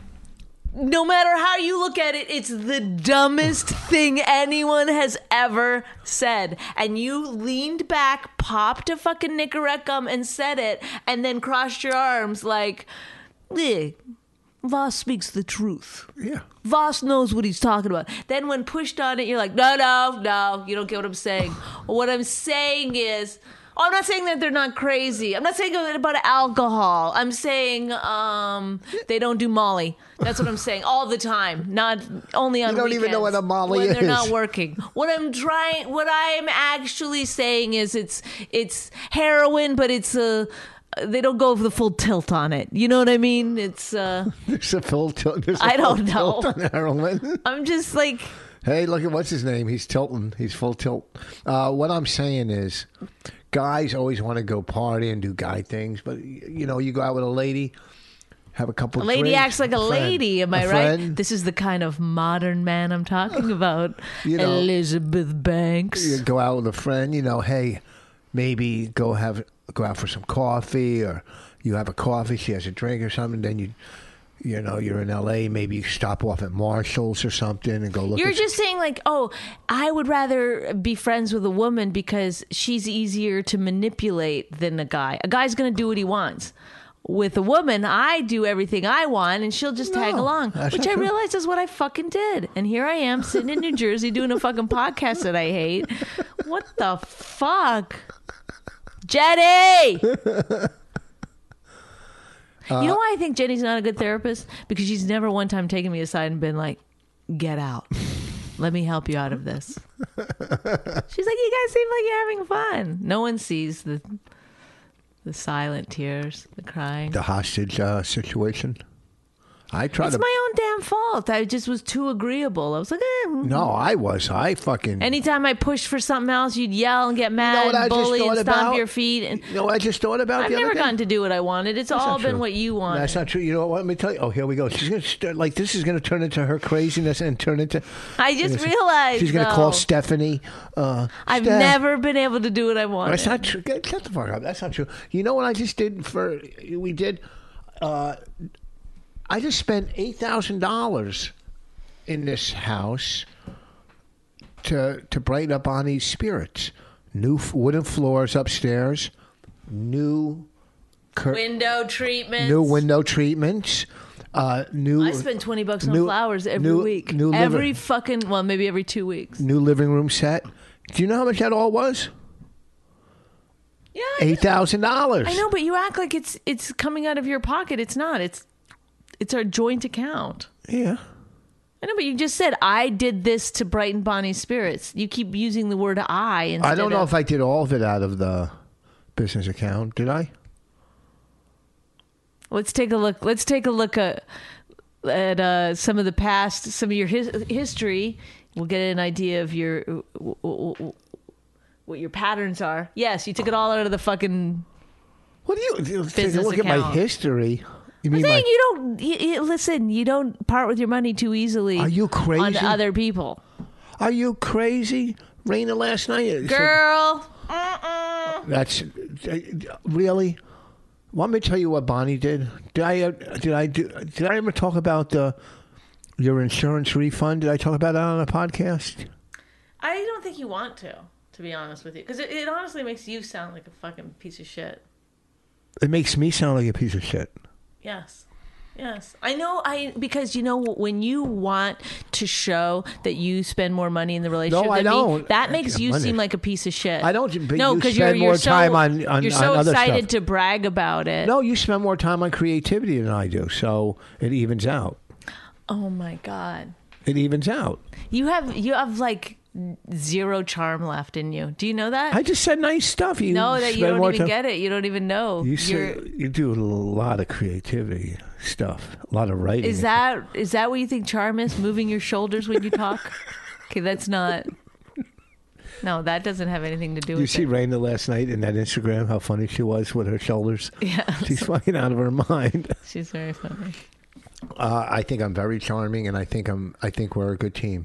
no matter how you look at it, it's the dumbest thing anyone has ever said. And you leaned back, popped a fucking Nicorette gum, and said it, and then crossed your arms like, eh, Voss speaks the truth. Yeah. Voss knows what he's talking about. Then when pushed on it, you're like, no, no, no, you don't get what I'm saying. What I'm saying is, oh, I'm not saying that they're not crazy. I'm not saying about alcohol. I'm saying um, they don't do Molly. That's what I'm saying all the time, not only on You don't weekends, even know what a Molly when they're is. not working. What I'm trying, what I'm actually saying is it's it's heroin, but it's a they don't go for the full tilt on it. You know what I mean? It's uh There's a full tilt. There's a I full don't know. tilt on heroin. I'm just like, Hey, look at what's his name. He's tilting. He's full tilt. Uh, what I'm saying is, guys always want to go party and do guy things, but you know, you go out with a lady, have a couple. a lady drinks, acts like a, a friend, lady. Am a I right? friend. This is the kind of modern man I'm talking about. You know, Elizabeth Banks. You go out with a friend. You know, hey, maybe go have go out for some coffee, or you have a coffee. She has a drink or something. Then you. You know, you're in L A, maybe you stop off at Marshall's or something and go look You're at... just saying like, oh, I would rather be friends with a woman because she's easier to manipulate than a guy. A guy's going to do what he wants. With a woman, I do everything I want and she'll just No, tag along, that's which not I true. realize is what I fucking did. And here I am sitting in New Jersey doing a fucking podcast that I hate. What the fuck? Jenny! You know why I think Jenny's not a good therapist? Because she's never one time taken me aside and been like, get out. Let me help you out of this. She's like, you guys seem like you're having fun. No one sees the the silent tears, the crying. The hostage uh, situation. I tried It's to... my own damn fault. I just was too agreeable. I was like, eh. No, I was. I fucking... Anytime I pushed for something else, you'd yell and get mad, what I and just bully, thought and stomp about? your feet. And You know what I just thought about I've the never other day? gotten to do what I wanted. It's That's all not been true. what you wanted. That's not true. You know what? Let me tell you. Oh, here we go. She's going to start... Like, this is going to turn into her craziness and turn into... I just She's- realized, She's going to though, call Stephanie. Uh, I've Steph. never been able to do what I wanted. That's not true. Get, shut the fuck up. That's not true. You know what I just did for... We did... Uh, I just spent eight thousand dollars in this house to to brighten up Bonnie's spirits. New f- wooden floors upstairs, new cur- Window treatments. new window treatments, uh, new I spend twenty bucks on new- flowers every new- week. new every liver- fucking, well, maybe every two weeks. new living room set. Do you know how much that all was? Yeah, I Eight thousand dollars. I know, but you act like it's it's coming out of your pocket. It's not. It's it's our joint account. Yeah. I know, but you just said I did this to brighten Bonnie's spirits. You keep using the word I instead I don't know of, if I did all of it out of the business account. Did I? Let's take a look. Let's take a look at at uh, some of the past, some of your his, history. We'll get an idea of your what your patterns are. Yes, you took it all out of the fucking. What do you, you take a Business look at my account. history? You I'm mean saying my, you don't you, you- listen. You don't part with your money too easily. Are you on crazy? other people, Are you crazy? Raina last night. said- girl? Uh-uh. That's uh, really. Want me to tell you what Bonnie did? Did I? Uh, did I do? Did I ever talk about uh, your insurance refund? Did I talk about that on a podcast? I don't think you want to, to be honest with you, because it, it honestly makes you sound like a fucking piece of shit. It makes me sound like a piece of shit. Yes. Yes. I know I because you know when you want to show that you spend more money in the relationship No, I than me, don't. that makes you Money. seem like a piece of shit. I don't, but no, you because spend you're, more you're so, time on- on- you're on so other excited stuff. to brag about it. No, you spend more time on creativity than I do, so it evens out. Oh my God. It evens out. You have you have like zero charm left in you. Do you know that? I just said nice stuff. You know that you spend don't more even time- get it. You don't even know. You You're- say, you do a lot of creativity stuff, a lot of writing. Is that is that what you think charm is? Moving your shoulders when you talk? Okay, that's not. No, that doesn't have anything to do Did you with see it. Raina last night in that Instagram? How funny she was with her shoulders. Yeah, She's fucking out of her mind. she's very funny. Uh, I think I'm very charming, and I think I'm. I think we're a good team.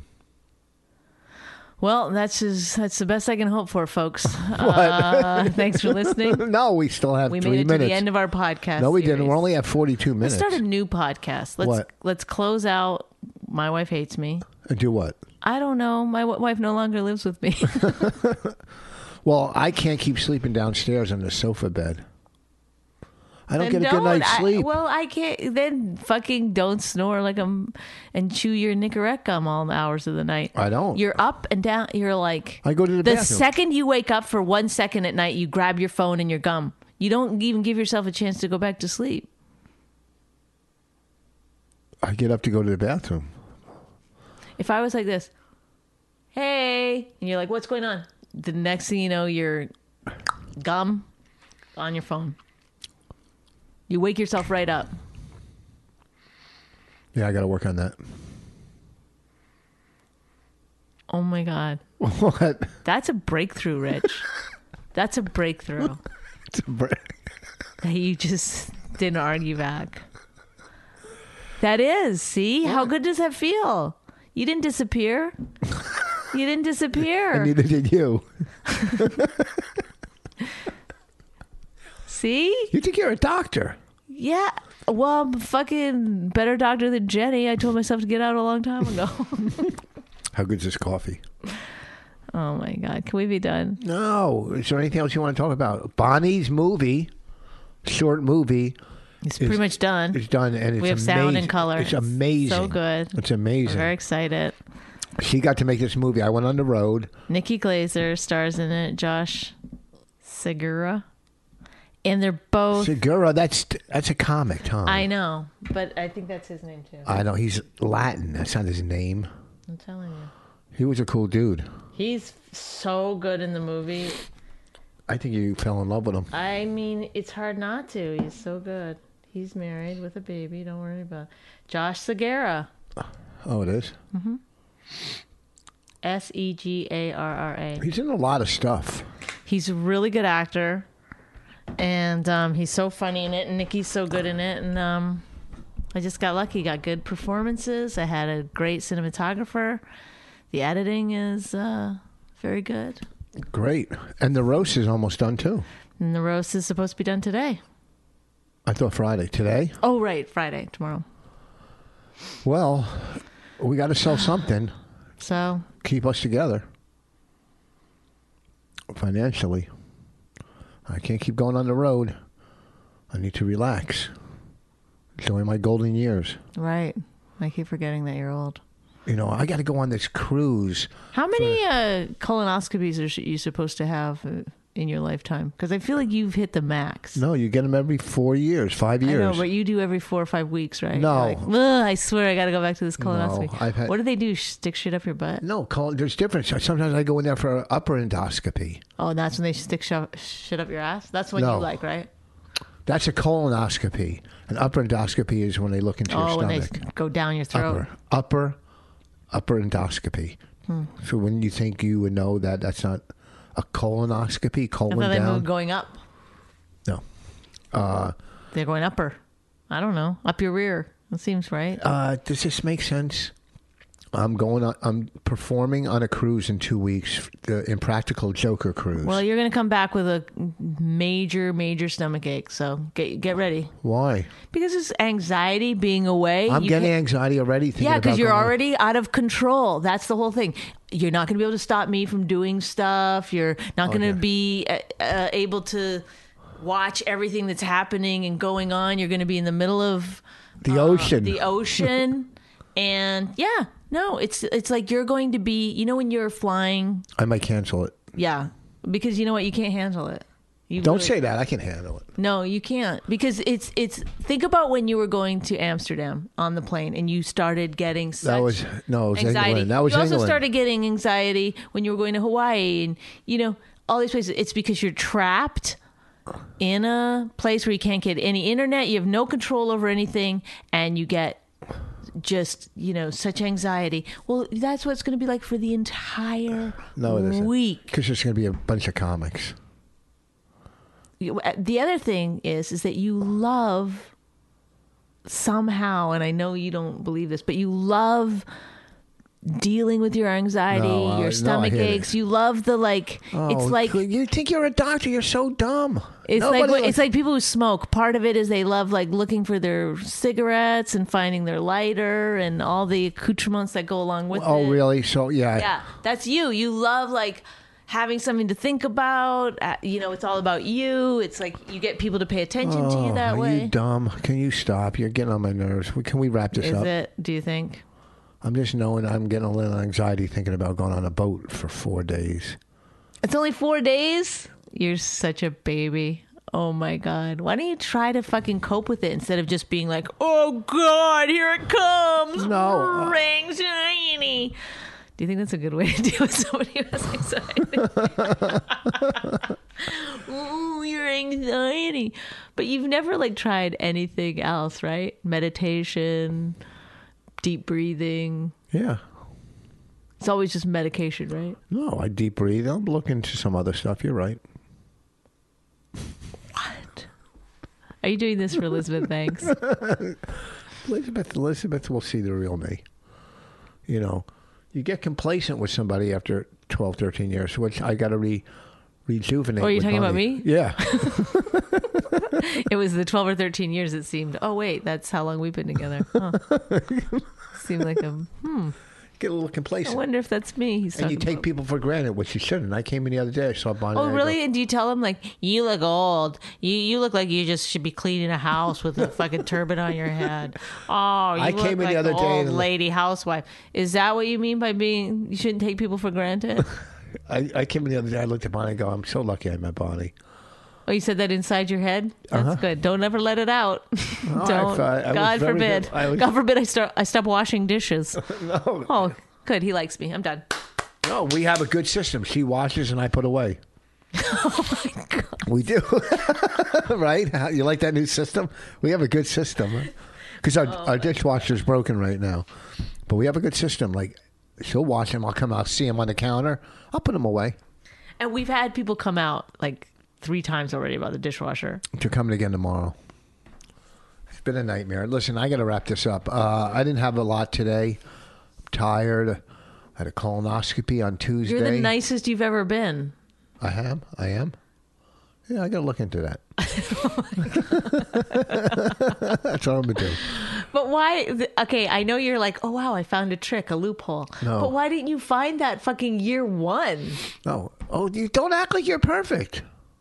Well, that's just, that's the best I can hope for, folks. Uh, thanks for listening. No, we still have We three made it minutes. to the end of our podcast. no, we series. didn't. We're only at forty-two Let's minutes. start a new podcast. Let's What? let's close out. My wife hates me. And do what? I don't know. My w- wife no longer lives with me. Well, I can't keep sleeping downstairs on the sofa bed. I don't Then get a good night's I- sleep. well, I can't. Then fucking don't snore like I'm and chew your Nicorette gum all the hours of the night. I don't. You're up and down. You're like. I go to the The bathroom. second you wake up for one second at night, you grab your phone and your gum. You don't even give yourself a chance to go back to sleep. I get up to go to the bathroom. If I was like this, hey, and you're like, what's going on? The next thing you know, you're gum on your phone. You wake yourself right up. Yeah, I got to work on that. Oh my God. What? That's a breakthrough, Rich. That's a breakthrough. It's a break. That you just didn't argue back. That is. See? How good does that feel? You didn't disappear. You didn't disappear. And neither did you. See? You think you're a doctor. Yeah. Well, I'm a fucking better doctor than Jenny. I told myself to get out a long time ago. How good's this coffee? Oh my God. Can we be done? No. Is there anything else you want to talk about? Bonnie's movie, short movie. It's pretty much done. It's done, and it's we have amazing. sound and color. It's amazing. So good. It's amazing. We're very excited. She got to make this movie. I went on the road. Nikki Glaser stars in it. Josh Segura. And they're both... Segura, that's that's a comic, Tom. I know, but I think that's his name too. I know. He's Latin. That's not his name. I'm telling you. He was a cool dude. He's so good in the movie. I think you fell in love with him. I mean, it's hard not to. He's so good. He's married with a baby. Don't worry about it. Josh Segura. Oh, it is? Mm-hmm. S E G A R R A. He's in a lot of stuff. He's a really good actor. And um, he's so funny in it. And Nikki's so good in it. And um, I just got lucky. Got good performances. I had a great cinematographer. The editing is uh, very good. Great. And the roast is almost done, too. And the roast is supposed to be done today. I thought Friday. Today? Oh, right. Friday. Tomorrow. Well, we got to sell something. So. Keep us together. Financially. I can't keep going on the road. I need to relax. Enjoy my golden years. Right. I keep forgetting that you're old. You know, I got to go on this cruise. How many for... uh, colonoscopies are you supposed to have uh, in your lifetime? Because I feel like you've hit the max. No, you get them every four years, five years. I know, but you do every four or five weeks, right? No. Like, I swear I got to go back to this colonoscopy. No, I've had... What do they do? Stick shit up your butt? No, col- there's difference. Sometimes I go in there for an upper endoscopy. Oh, and that's when they stick sho- shit up your ass? That's what no. you like, right? That's a colonoscopy. An upper endoscopy is when they look into oh, your stomach. Oh, when they go down your throat. Upper, upper, upper endoscopy. Hmm. So when you think you would know that that's not a colonoscopy, colon I thought down. they moved going up. No. Uh, They're going upper. I don't know. Up your rear. That seems right. Uh, does this make sense? I'm going on, I'm performing on a cruise in two weeks, the Impractical Joker cruise. Well, you're going to come back with a major, major stomach ache. So get get ready. Why? Because it's anxiety being away. I'm You getting can't- anxiety already. Thinking Yeah, because about you're going- already out of control. That's the whole thing. You're not going to be able to stop me from doing stuff. You're not going to Okay. be uh, uh, able to watch everything that's happening and going on. You're going to be in the middle of the uh, ocean. The ocean. And yeah, no, it's it's like you're going to be, you know, when you're flying. I might cancel it. Yeah, because you know what? You can't handle it. You Don't really- say that. I can handle it. No, you can't, because it's it's. Think about when you were going to Amsterdam on the plane and you started getting such That was no, it was anxiety. England. That was you also England. started getting anxiety when you were going to Hawaii, and you know all these places. It's because you're trapped in a place where you can't get any internet. You have no control over anything, and you get just you know such anxiety. Well, that's what it's going to be like for the entire no, it isn't. week. Because there's going to be a bunch of comics. You- The other thing is, is that you love somehow, and I know you don't believe this, but you love dealing with your anxiety, No, uh, no, I your stomach hate it. aches. You love the like. Oh, it's like you think you're a doctor? You're so dumb. it's Nobody like li- it's like people who smoke. Part of it is they love like looking for their cigarettes and finding their lighter and all the accoutrements that go along with Oh, it. really? So yeah. Yeah, that's you. You love like having something to think about. Uh, you know, it's all about you. It's like you get people to pay attention to you that are way. you dumb? Can you stop? You're getting on my nerves. We- Can we wrap this Is up? it? Do you think? I'm just knowing I'm getting a little anxiety thinking about going on a boat for four days. It's only four days? You're such a baby. Oh my God. Why don't you try to fucking cope with it instead of just being like, oh God, here it comes. No. Anxiety. Do you think that's a good way to deal with somebody who has anxiety? Ooh, your anxiety. But you've never like tried anything else, right? Meditation, deep breathing. Yeah. It's always just medication, right? No, I deep breathe. I'm looking into some other stuff. You're right. What? Are you doing this for Elizabeth Banks? Elizabeth, Elizabeth will see the real me. You know, you get complacent with somebody after twelve, thirteen years, which I got to re rejuvenate. Oh, are you with talking about Bonnie. me? Yeah. It was the twelve or thirteen years it seemed. Oh, wait, that's how long we've been together. Huh. Seemed like a, hmm. Get a little I complacent. wonder if that's me. He's And you talking take about. people for granted, which you shouldn't. I came in the other day, I saw Bonnie. Oh, and I really? go, And do you tell him, like, you look old. You you look like you just should be cleaning a house with a fucking turban on your head. Oh, you I look came in like the other an day old and- lady housewife. Is that what you mean by being, you shouldn't take people for granted? I, I came in the other day, I looked at Bonnie and go, I'm so lucky I met Bonnie. Oh, you said that inside your head? That's Uh-huh. good. Don't ever let it out. No, Don't. I- I was God very forbid. good. I was- God forbid I start. I stop washing dishes. No. Oh, good. He likes me. I'm done. No, we have a good system. She washes and I put away. Oh my God. We do. Right? How- You like that new system? We have a good system. Because our, Oh our dishwasher's broken right now. But we have a good system. Like, she'll wash them. I'll come out, see them on the counter. I'll put them away. And we've had people come out like three times already about the dishwasher. They're coming again tomorrow. It's been a nightmare. Listen, I got to wrap this up. Uh, I didn't have a lot today. I'm tired. I had a colonoscopy on Tuesday. You're the nicest you've ever been. I am. I am. Yeah, I got to look into that. That's what I'm going to do. But why? Okay, I know you're like, oh wow, I found a trick, a loophole. No. But why didn't you find that fucking year one? No. Oh, you don't act like you're perfect.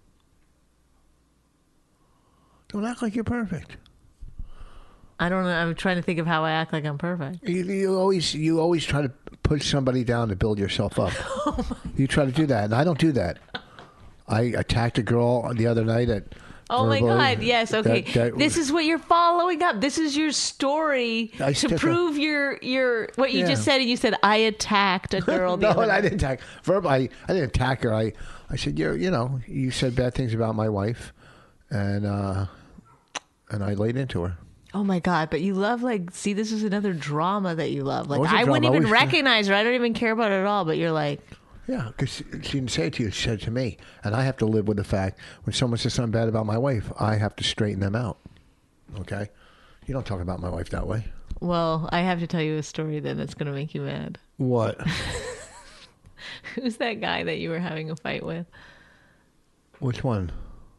Don't act like you're perfect. I don't know. I'm trying to think of how I act like I'm perfect. You, you always you always try to push somebody down to build yourself up. You try to do that, and I don't do that. I attacked a girl the other night at. Oh my verbally. God! Yes. Okay. That- that- this is what you're following up. This is your story I to took a- prove your your what you Yeah. just said. And you said I attacked a girl. The No, other and I night. didn't attack. Verb, I, I didn't attack her. I, I said, you're, you know, you said bad things about my wife, and uh, and I laid into her. Oh my God! But you love like see this is another drama that you love. Like wasn't I wouldn't drama. I even was- recognize her. I don't even care about it at all. But you're like. Yeah, because she, she didn't say it to you. She said it to me. And I have to live with the fact when someone says something bad about my wife, I have to straighten them out. Okay? You don't talk about my wife that way. Well, I have to tell you a story then that's going to make you mad. What? Who's that guy that you were having a fight with? Which one?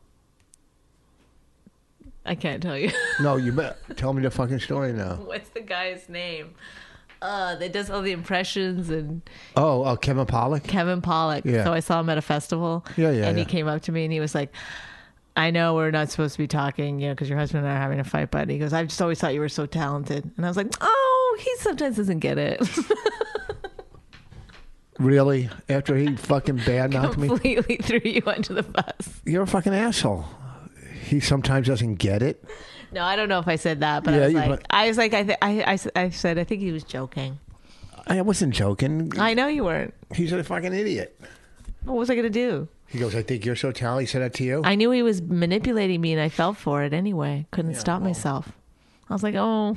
I can't tell you. No, you bet. Tell me the fucking story now. What's the guy's name? Uh, that does all the impressions and Oh, oh Kevin Pollak? Kevin Pollak. Yeah. So I saw him at a festival. Yeah, yeah, And he yeah. came up to me and he was like, I know we're not supposed to be talking, you know, because your husband and I are having a fight, but he goes, I just always thought you were so talented. And I was like, oh, he sometimes doesn't get it. Really? After he fucking bad-mouthed me? Completely threw you under the bus. You're a fucking asshole. He sometimes doesn't get it. No, I don't know if I said that, but Yeah, I was you- like, but- I was like, I, th- I, I, I said, I think he was joking. I wasn't joking. I know you weren't. He's a fucking idiot. What was I going to do? He goes, I think you're so talented. He said that to you? I knew he was manipulating me and I fell for it anyway. Couldn't Yeah, stop well. myself. I was like, oh,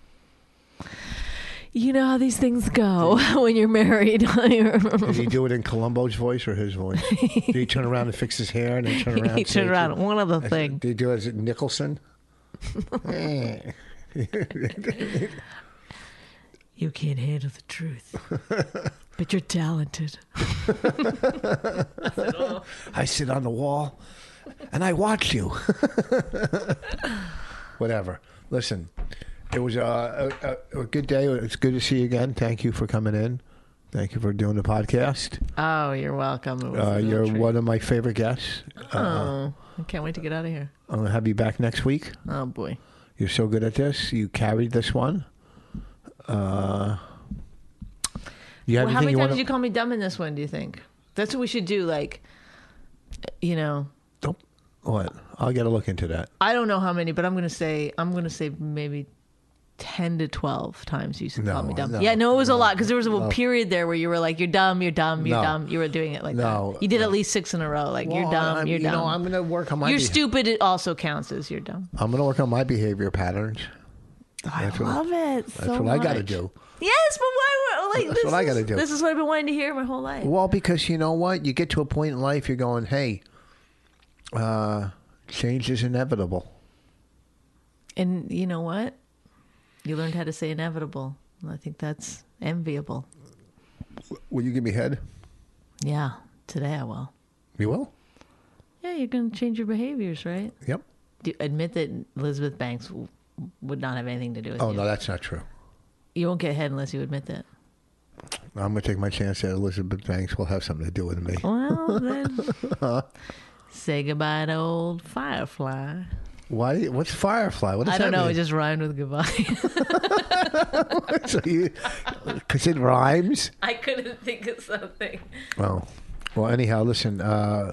you know how these things go when you're married. Did he do it in Columbo's voice or his voice? Did he turn around and fix his hair and then turn around? He and say turned it to- around. One other I said, thing. Did he do it as Nicholson? Eh. You can't handle the truth, but you're talented. I sit on the wall and I watch you. Whatever. Listen, it was a, a, a good day. It's good to see you again. Thank you for coming in. Thank you for doing the podcast. Oh, you're welcome. It was Uh, a real you're treat. one of my favorite guests. Uh, Oh, I can't wait to get out of here. I'm going to have you back next week. Oh, boy. You're so good at this. You carried this one. Uh, you have Well, how anything many you times want did you call me dumb in this one, do you think? That's what we should do. Like, you know, to... What? I'll get a look into that. I don't know how many, but I'm going to say, I'm going to say maybe ten to twelve times you used to call No, me dumb. no, yeah, no, it was a no, lot because there was a no. period there where you were like, "You're dumb, you're dumb, you're No. dumb." You were doing it like No, that. You did no. at least six in a row. Like you're Well, dumb, I'm- you're you dumb. know, I'm going to work on my. You're be- stupid. It also counts as you're dumb. I'm going to work on my behavior patterns. I That's what- love it. That's so what I got to much. do. Yes, but why? Like That's this what I is- gotta do. This is what I've been wanting to hear my whole life. Well, because you know what, you get to a point in life, you're going, "Hey, uh, change is inevitable." And you know what? You learned how to say inevitable. I think that's enviable. Will you give me head? Yeah, today I will. You will. Yeah, you're going to change your behaviors, right? Yep. Do you admit that Elizabeth Banks w- would not have anything to do with Oh you. no, that's not true. You won't get ahead unless you admit that. I'm going to take my chance that Elizabeth Banks will have something to do with me. Well, then say goodbye to old Firefly. Why? What's Firefly? What does I don't that know. mean? It just rhymed with goodbye. So you, because it rhymes. I couldn't think of something. Oh, well. Anyhow, listen. Uh,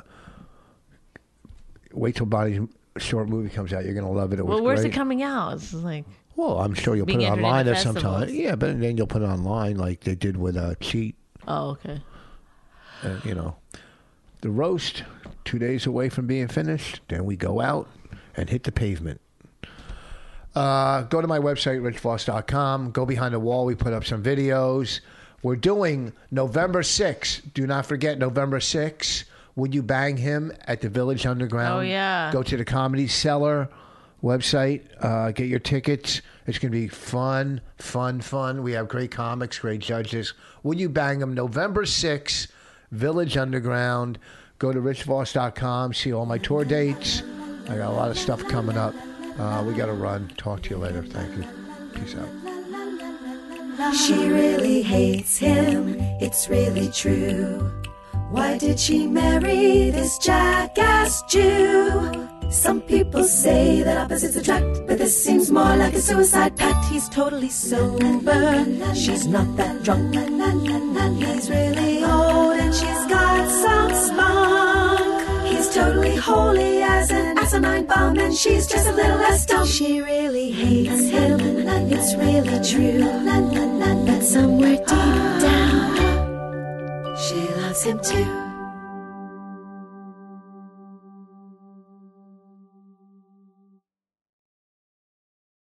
wait till Bonnie's short movie comes out. You're going to love it. It was Well, where's great. it coming out? It's like, Well, I'm sure you'll Being put it entered online into at some time. festivals. Yeah, but then you'll put it online like they did with uh, Cheat. oh, okay. Uh, you know, the roast, two days away from being finished. Then we go out and hit the pavement. Uh, go to my website, rich voss dot com. Go behind the wall. We put up some videos. We're doing November sixth. Do not forget November sixth. Would You Bang Him at the Village Underground? Oh, yeah. Go to the Comedy Cellar website. Uh, get your tickets. It's going to be fun, fun, fun. We have great comics, great judges. Would You Bang Him? November sixth, Village Underground. Go to rich voss dot com. See all my tour dates. I got a lot of stuff coming up. Uh, we got to run. Talk to you later. Thank you. Peace out. She really hates him, it's really true. Why did she marry this jackass Jew? Some people say that opposites attract, but this seems more like a suicide pact. He's totally sober, she's not that drunk. He's really old and she's got some spunk. He's totally holy as an asinine bomb, and she's just a little less dumb. She really hates him, it's really true. But somewhere deep down, she loves him too.